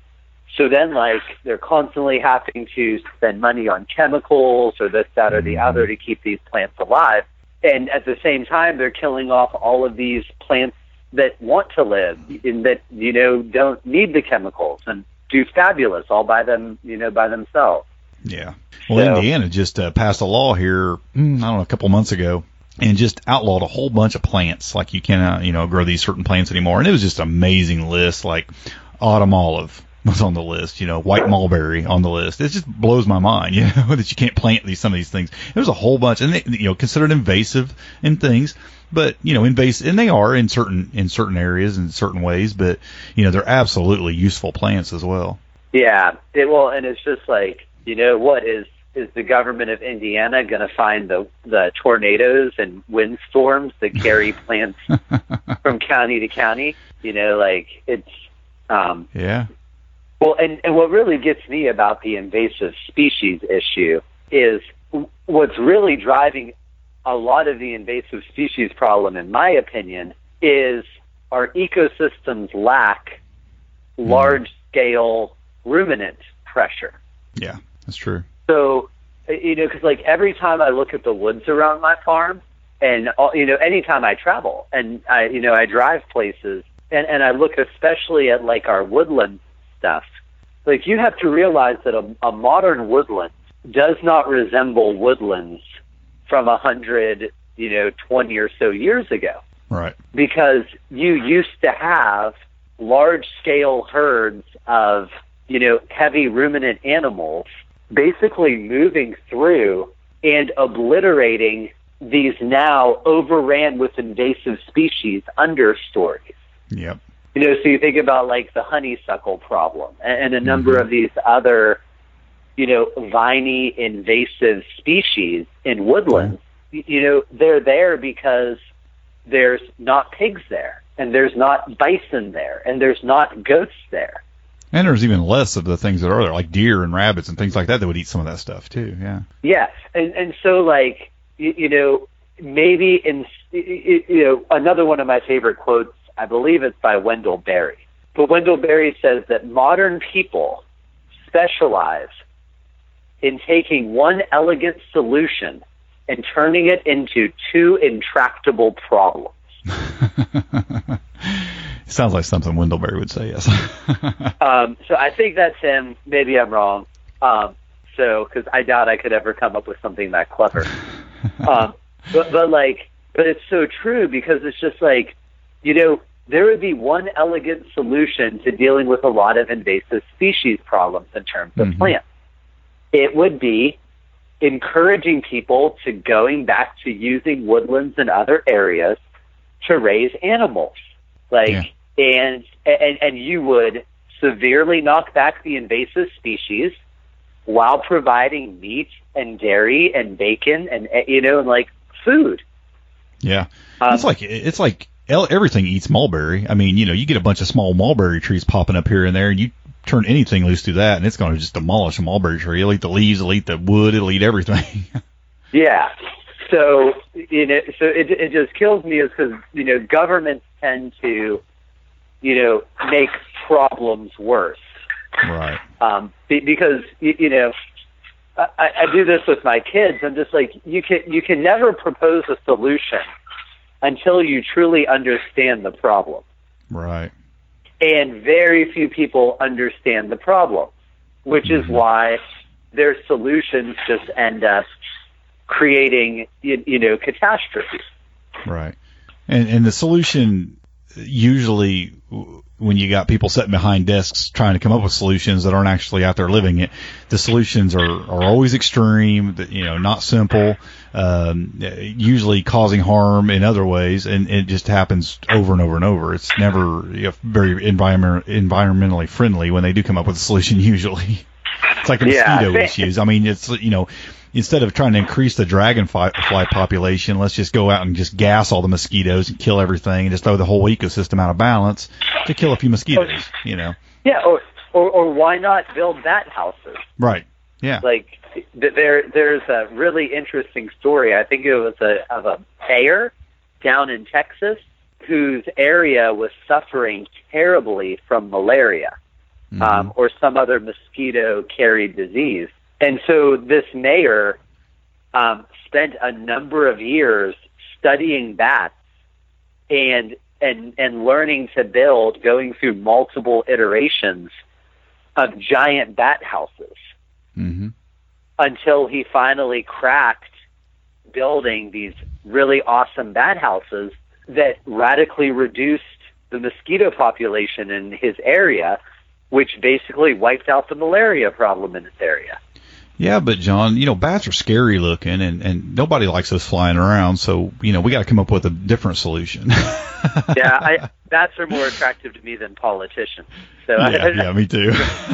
So then, like, they're constantly having to spend money on chemicals or this, that, or the mm-hmm. other to keep these plants alive. And at the same time, they're killing off all of these plants that want to live and that, you know, don't need the chemicals and do fabulous all by them, you know, by themselves. Yeah. Well, so, Indiana just uh, passed a law here, mm, I don't know, a couple months ago, and just outlawed a whole bunch of plants. Like, you cannot, you know, grow these certain plants anymore. And it was just an amazing list, like autumn olive was on the list, you know, white mulberry on the list. It just blows my mind, you know, that you can't plant these some of these things. There's a whole bunch, and they, you know, considered invasive in things, but you know, invasive, and they are in certain in certain areas in certain ways, but you know, they're absolutely useful plants as well. Yeah, it, well, and it's just like, you know, what is is the government of Indiana going to find the the tornadoes and windstorms that carry plants from county to county? You know, like it's um, yeah. Well, and, and what really gets me about the invasive species issue is what's really driving a lot of the invasive species problem, in my opinion, is our ecosystems lack mm. large-scale ruminant pressure. Yeah, that's true. So, you know, because like every time I look at the woods around my farm, and you know, anytime I travel and I, you know, I drive places, and, and I look especially at like our woodland stuff. Like, you have to realize that a, a modern woodland does not resemble woodlands from a hundred, you know, twenty or so years ago. Right. Because you used to have large-scale herds of, you know, heavy ruminant animals basically moving through and obliterating these now overran with invasive species understories. Yep. You know, so you think about like the honeysuckle problem and a number mm-hmm. of these other, you know, viney invasive species in woodlands. Mm-hmm. You know, they're there because there's not pigs there, and there's not bison there, and there's not goats there. And there's even less of the things that are there, like deer and rabbits and things like that that would eat some of that stuff too, yeah. Yeah, and, and so like, you, you know, maybe in, you know, another one of my favorite quotes, I believe it's by Wendell Berry. But Wendell Berry says that modern people specialize in taking one elegant solution and turning it into two intractable problems. Sounds like something Wendell Berry would say, yes. um, so I think that's him. Maybe I'm wrong. Um, so, because I doubt I could ever come up with something that clever. um, but, but like, but it's so true, because it's just like, you know, there would be one elegant solution to dealing with a lot of invasive species problems in terms of mm-hmm. plants. It would be encouraging people to going back to using woodlands and other areas to raise animals. Like, yeah. and, and, and you would severely knock back the invasive species while providing meat and dairy and bacon and, you know, and like food. Yeah. Um, it's like, it's like, everything eats mulberry. I mean, you know, you get a bunch of small mulberry trees popping up here and there, and you turn anything loose through that, and it's going to just demolish a mulberry tree. It'll eat the leaves, it'll eat the wood, it'll eat everything. Yeah. So, you know, so it it just kills me is because, you know, governments tend to, you know, make problems worse. Right. Um, because, you, you know, I, I do this with my kids. I'm just like, you can you can never propose a solution until you truly understand the problem. Right. And very few people understand the problem, which mm-hmm. is why their solutions just end up creating, you, you know, catastrophes. Right. And and the solution usually when you got people sitting behind desks trying to come up with solutions that aren't actually out there living it, the solutions are, are always extreme, you know, not simple, um, usually causing harm in other ways, and it just happens over and over and over. It's never you know, very environment, environmentally friendly when they do come up with a solution, usually. It's like the mosquito yeah. issues. I mean, it's, you know, instead of trying to increase the dragonfly population, let's just go out and just gas all the mosquitoes and kill everything and just throw the whole ecosystem out of balance to kill a few mosquitoes, you know. Yeah, or, or, or why not build bat houses? Right, yeah. Like, there, there's a really interesting story. I think it was a, of a mayor down in Texas whose area was suffering terribly from malaria mm-hmm. um, or some other mosquito-carried disease. And so this mayor um, spent a number of years studying bats and and and learning to build, going through multiple iterations of giant bat houses mm-hmm. until he finally cracked building these really awesome bat houses that radically reduced the mosquito population in his area, which basically wiped out the malaria problem in his area. Yeah, but John, you know, bats are scary looking, and, and nobody likes us flying around. So, you know, we got to come up with a different solution. yeah, I, bats are more attractive to me than politicians. So yeah, I, yeah, me too. you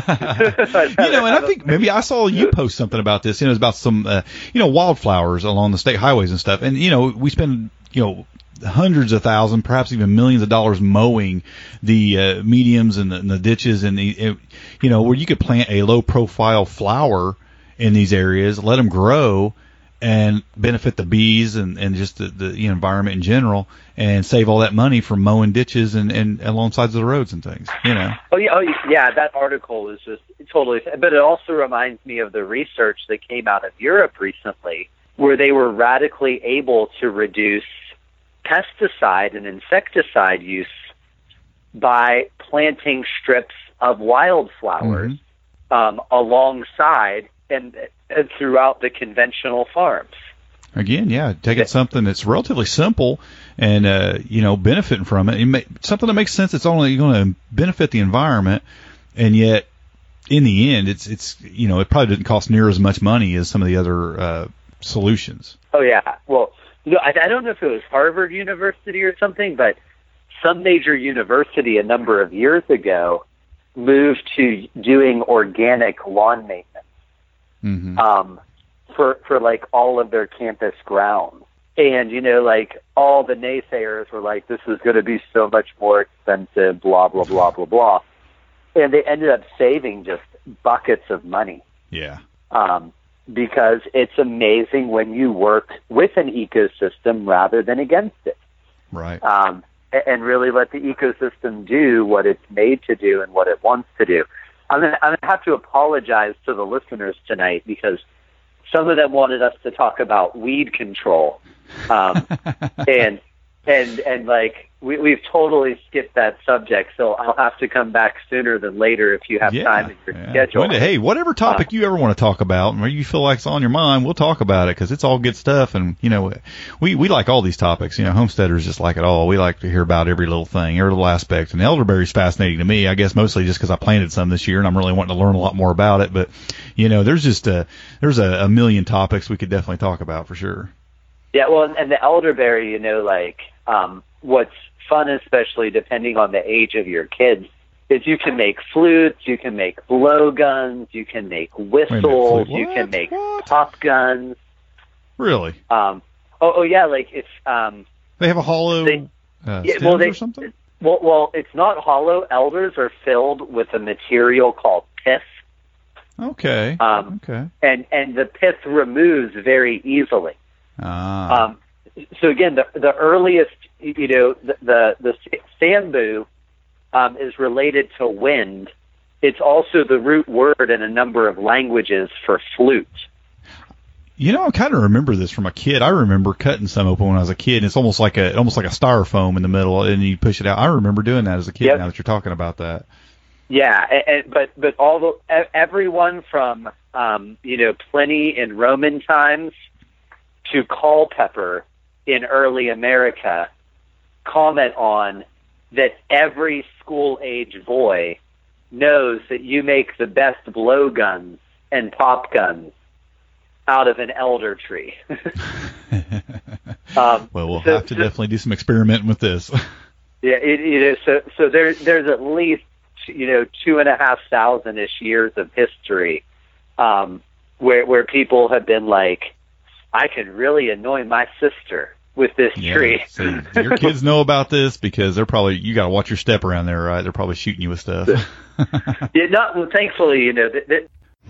know, and I think maybe I saw you post something about this. You know, it was about some, uh, you know, wildflowers along the state highways and stuff. And you know, we spend, you know, hundreds of thousands, perhaps even millions of dollars mowing the uh, mediums and the, and the ditches, and the, it, you know, where you could plant a low-profile flower in these areas, let them grow and benefit the bees and, and just the, the you know, environment in general, and save all that money from mowing ditches and, and along sides of the roads and things, you know. Oh, yeah, oh, yeah, that article is just totally, but it also reminds me of the research that came out of Europe recently, where they were radically able to reduce pesticide and insecticide use by planting strips of wildflowers mm-hmm. um, alongside and, and throughout the conventional farms. Again, yeah, taking something that's relatively simple and, uh, you know, benefiting from it. it may, something that makes sense. It's only going to benefit the environment, and yet in the end, it's, it's you know, it probably didn't cost near as much money as some of the other uh, solutions. Oh, yeah. Well, you know, I, I don't know if it was Harvard University or something, but some major university a number of years ago moved to doing organic lawn maintenance. Mm-hmm. Um, for, for like all of their campus grounds. And, you know, like all the naysayers were like, this is going to be so much more expensive, blah, blah, blah, blah, blah. And they ended up saving just buckets of money. Yeah. Um, because it's amazing when you work with an ecosystem rather than against it. Right. Um, and really let the ecosystem do what it's made to do and what it wants to do. I'm going to have to apologize to the listeners tonight because some of them wanted us to talk about weed control. Um, and, and, and like, we, we've totally skipped that subject, so I'll have to come back sooner than later if you have yeah, time in your yeah. schedule. Hey, whatever topic uh, you ever want to talk about, where you feel like it's on your mind, we'll talk about it, because it's all good stuff. And, you know, we, we like all these topics. You know, homesteaders just like it all. We like to hear about every little thing, every little aspect. And elderberry's fascinating to me, I guess mostly just because I planted some this year, and I'm really wanting to learn a lot more about it. But, you know, there's just a, there's a, a million topics we could definitely talk about for sure. Yeah, well, and the elderberry, you know, like, um, what's fun, especially depending on the age of your kids, is you can make flutes, you can make blowguns, you can make whistles, you can make what? pop guns. Really? Um, oh, oh, yeah, like it's... Um, they have a hollow they, uh, yeah, well, they, or something? Well, well, it's not hollow. Elders are filled with a material called pith. Okay, um, okay. And, and the pith removes very easily. Ah. Um, so again, the, the earliest, you know, the the, the sambu um, is related to wind. It's also the root word in a number of languages for flute. You know, I kind of remember this from a kid. I remember cutting some open when I was a kid. It's almost like a almost like a styrofoam in the middle, and you push it out. I remember doing that as a kid. Yep. Now that you're talking about that. Yeah, and, and, but but all the everyone from um, you know Pliny in Roman times to Culpeper in early America comment on that every school-age boy knows that you make the best blowguns and pop guns out of an elder tree. um, well, we'll so, have to so, definitely do some experimenting with this. Yeah, it, it is. So, so there, there's at least, you know, two and a half thousand-ish years of history um, where where people have been like, I can really annoy my sister with this yeah, tree. So your kids know about this because they're probably, you got to watch your step around there, right? They're probably shooting you with stuff. yeah, not, well, thankfully, you know, that, that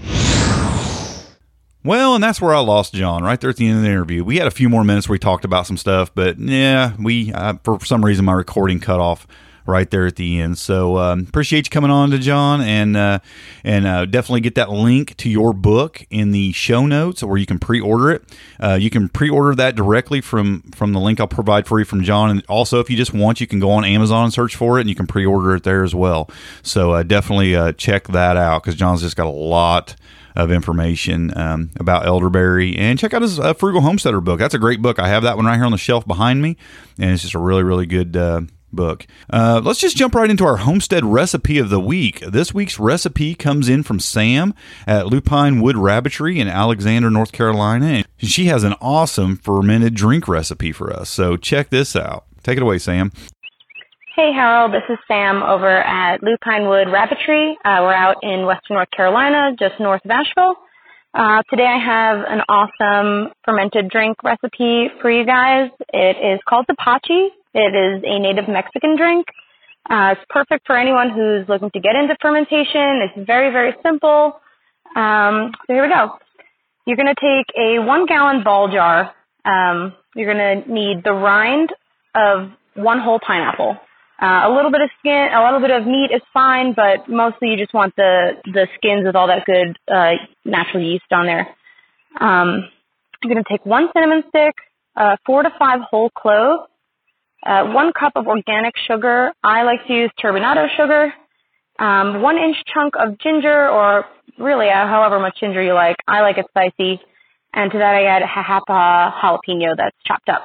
Well, and that's where I lost John, right there at the end of the interview. We had a few more minutes where we talked about some stuff, but yeah, we uh, for some reason my recording cut off right there at the end. So um, appreciate you coming on to John, and uh, and uh, definitely get that link to your book in the show notes where you can pre-order it. Uh, you can pre-order that directly from from the link I'll provide for you from John. And also, if you just want, you can go on Amazon and search for it, and you can pre-order it there as well. So uh, definitely uh, check that out, because John's just got a lot of information um, about elderberry. And check out his uh, Frugal Homesteader book. That's a great book. I have that one right here on the shelf behind me, and it's just a really, really good uh, book. Uh, let's just jump right into our homestead recipe of the week. This week's recipe comes in from Sam at Lupine Wood Rabbitry in Alexander, North Carolina. And she has an awesome fermented drink recipe for us. So check this out. Take it away, Sam. Hey, Harold, this is Sam over at Lupine Wood Rabbitry. Uh, we're out in western North Carolina, just north of Asheville. Uh, today I have an awesome fermented drink recipe for you guys. It is called Tepache. It is a native Mexican drink. Uh, it's perfect for anyone who's looking to get into fermentation. It's very, very simple. Um, so here we go. You're going to take a one-gallon ball jar. Um, you're going to need the rind of one whole pineapple. Uh, a little bit of skin, a little bit of meat is fine, but mostly you just want the, the skins with all that good uh, natural yeast on there. Um, you're going to take one cinnamon stick, uh, four to five whole cloves, uh, one cup of organic sugar. I like to use turbinado sugar, um, one inch chunk of ginger, or really uh, however much ginger you like. I like it spicy. And to that I add a half a jalapeno that's chopped up.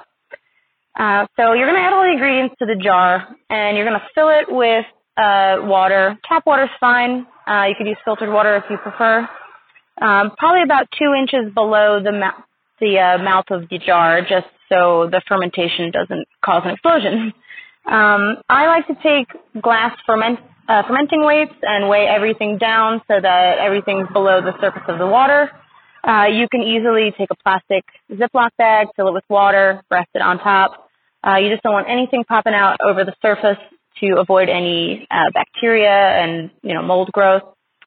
Uh, so you're going to add all the ingredients to the jar, and you're going to fill it with uh, water. Tap water's fine. Uh, you could use filtered water if you prefer. Um, probably about two inches below the, ma- the uh, mouth of the jar, just so the fermentation doesn't cause an explosion. Um, I like to take glass ferment, uh, fermenting weights and weigh everything down so that everything's below the surface of the water. Uh, you can easily take a plastic Ziploc bag, fill it with water, rest it on top. Uh, you just don't want anything popping out over the surface to avoid any uh, bacteria and, you know, mold growth.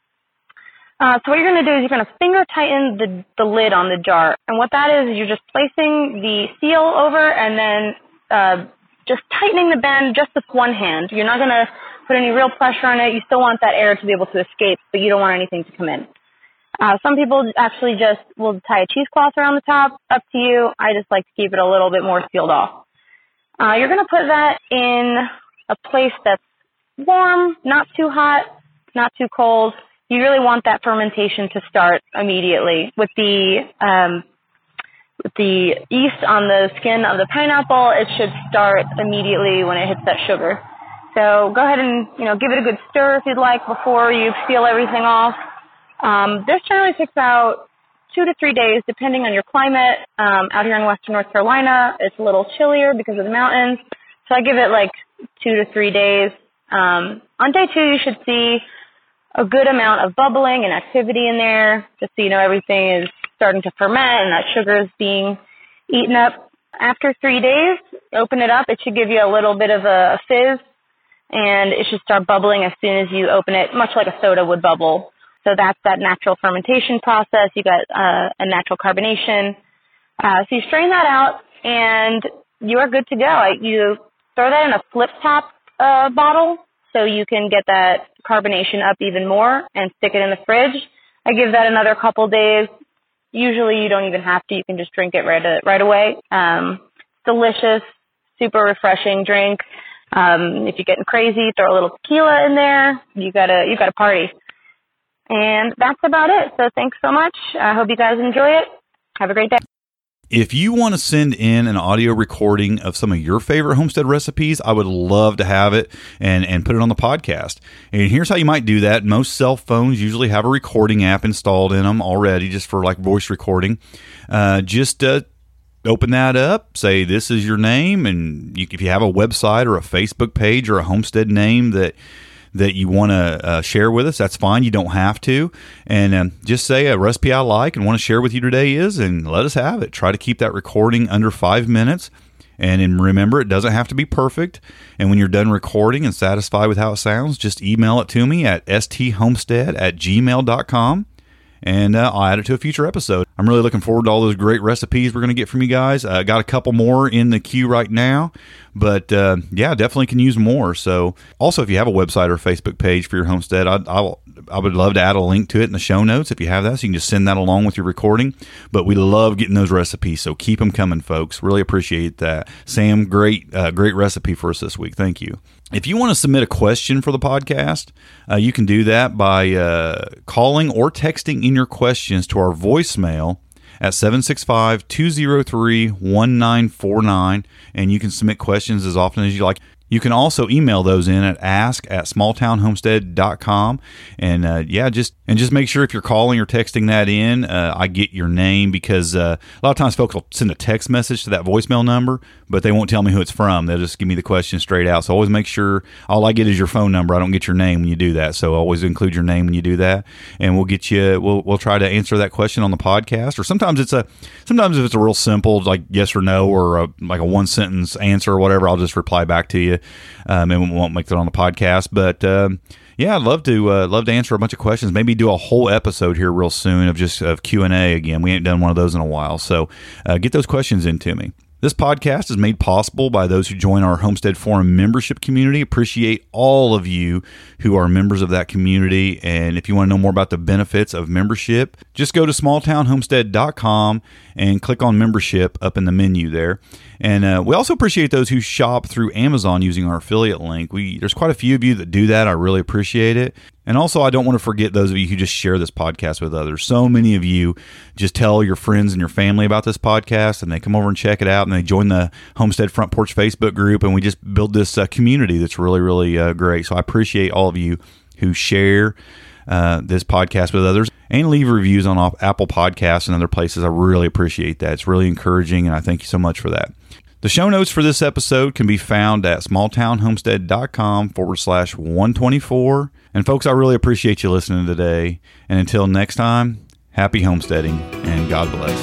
Uh, so what you're going to do is you're going to finger tighten the, the lid on the jar. And what that is, is you're just placing the seal over and then uh, just tightening the bend just with one hand. You're not going to put any real pressure on it. You still want that air to be able to escape, but you don't want anything to come in. Uh, some people actually just will tie a cheesecloth around the top. Up to you. I just like to keep it a little bit more sealed off. Uh, you're going to put that in a place that's warm, not too hot, not too cold. You really want that fermentation to start immediately. With the um, with the yeast on the skin of the pineapple, it should start immediately when it hits that sugar. So go ahead and, you know, give it a good stir if you'd like before you seal everything off. Um, this generally takes about two to three days, depending on your climate. Um, out here in western North Carolina, it's a little chillier because of the mountains. So I give it like two to three days. Um, on day two, you should see a good amount of bubbling and activity in there, just so you know everything is starting to ferment and that sugar is being eaten up. After three days, open it up. It should give you a little bit of a fizz, and it should start bubbling as soon as you open it, much like a soda would bubble. So that's that natural fermentation process. You got uh, a natural carbonation. Uh, so you strain that out, and you are good to go. You throw that in a flip-top uh, bottle so you can get that carbonation up even more and stick it in the fridge. I give that another couple days. Usually you don't even have to. You can just drink it right, uh, right away. Um, delicious, super refreshing drink. Um, if you're getting crazy, throw a little tequila in there. You got a, you got a party. And that's about it. So thanks so much. I hope you guys enjoy it. Have a great day. If you want to send in an audio recording of some of your favorite homestead recipes, I would love to have it and, and put it on the podcast. And here's how you might do that. Most cell phones usually have a recording app installed in them already just for like voice recording. Uh, just uh, open that up, say this is your name, and you, if you have a website or a Facebook page or a homestead name that that you want to uh, share with us, that's fine. You don't have to. And um, just say a recipe I like and want to share with you today is, and let us have it. Try to keep that recording under five minutes. And, and remember, it doesn't have to be perfect. And when you're done recording and satisfied with how it sounds, just email it to me at sthomestead at gmail dot com. And uh, I'll add it to a future episode. I'm really looking forward to all those great recipes we're going to get from you guys. I uh, got a couple more in the queue right now, but uh, yeah, definitely can use more. So also, if you have a website or a Facebook page for your homestead, I, I, I would love to add a link to it in the show notes if you have that, so you can just send that along with your recording. But we love getting those recipes, so keep them coming, folks. Really appreciate that. Sam, great, uh, great recipe for us this week. Thank you. If you want to submit a question for the podcast, uh, you can do that by uh, calling or texting in your questions to our voicemail at seven six five, two oh three, one nine four nine, and you can submit questions as often as you like. You can also email those in at ask at small town homestead dot com. And uh, yeah, just and just make sure if you're calling or texting that in, uh, I get your name, because uh, a lot of times folks will send a text message to that voicemail number, but they won't tell me who it's from. They'll just give me the question straight out. So always make sure all I get is your phone number. I don't get your name when you do that. So always include your name when you do that, and we'll get you. We'll we'll try to answer that question on the podcast. Or sometimes it's a sometimes if it's a real simple like yes or no, or a, like a one sentence answer or whatever, I'll just reply back to you. Um, and we won't make that on the podcast, but um, yeah, I'd love to uh, love to answer a bunch of questions. Maybe do a whole episode here real soon of just of Q and A again. We ain't done one of those in a while, so uh, get those questions into me. This podcast is made possible by those who join our Homestead Forum membership community. Appreciate all of you who are members of that community. And if you want to know more about the benefits of membership, just go to small town homestead dot com and click on membership up in the menu there. And uh, we also appreciate those who shop through Amazon using our affiliate link. We There's quite a few of you that do that. I really appreciate it. And also, I don't want to forget those of you who just share this podcast with others. So many of you just tell your friends and your family about this podcast, and they come over and check it out, and they join the Homestead Front Porch Facebook group, and we just build this uh, community that's really, really uh, great. So I appreciate all of you who share uh, this podcast with others and leave reviews on Apple Podcasts and other places. I really appreciate that. It's really encouraging, and I thank you so much for that. The show notes for this episode can be found at small town homestead dot com forward slash one twenty-four. And folks, I really appreciate you listening today. And until next time, happy homesteading and God bless.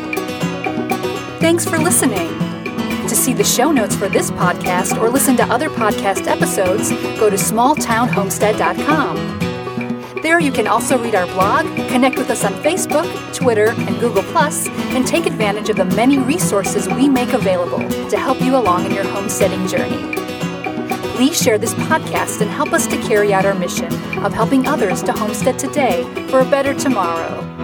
Thanks for listening. To see the show notes for this podcast or listen to other podcast episodes, go to small town homestead dot com. There you can also read our blog, connect with us on Facebook, Twitter, and Google Plus, and take advantage of the many resources we make available to help you along in your homesteading journey. Please share this podcast and help us to carry out our mission of helping others to homestead today for a better tomorrow.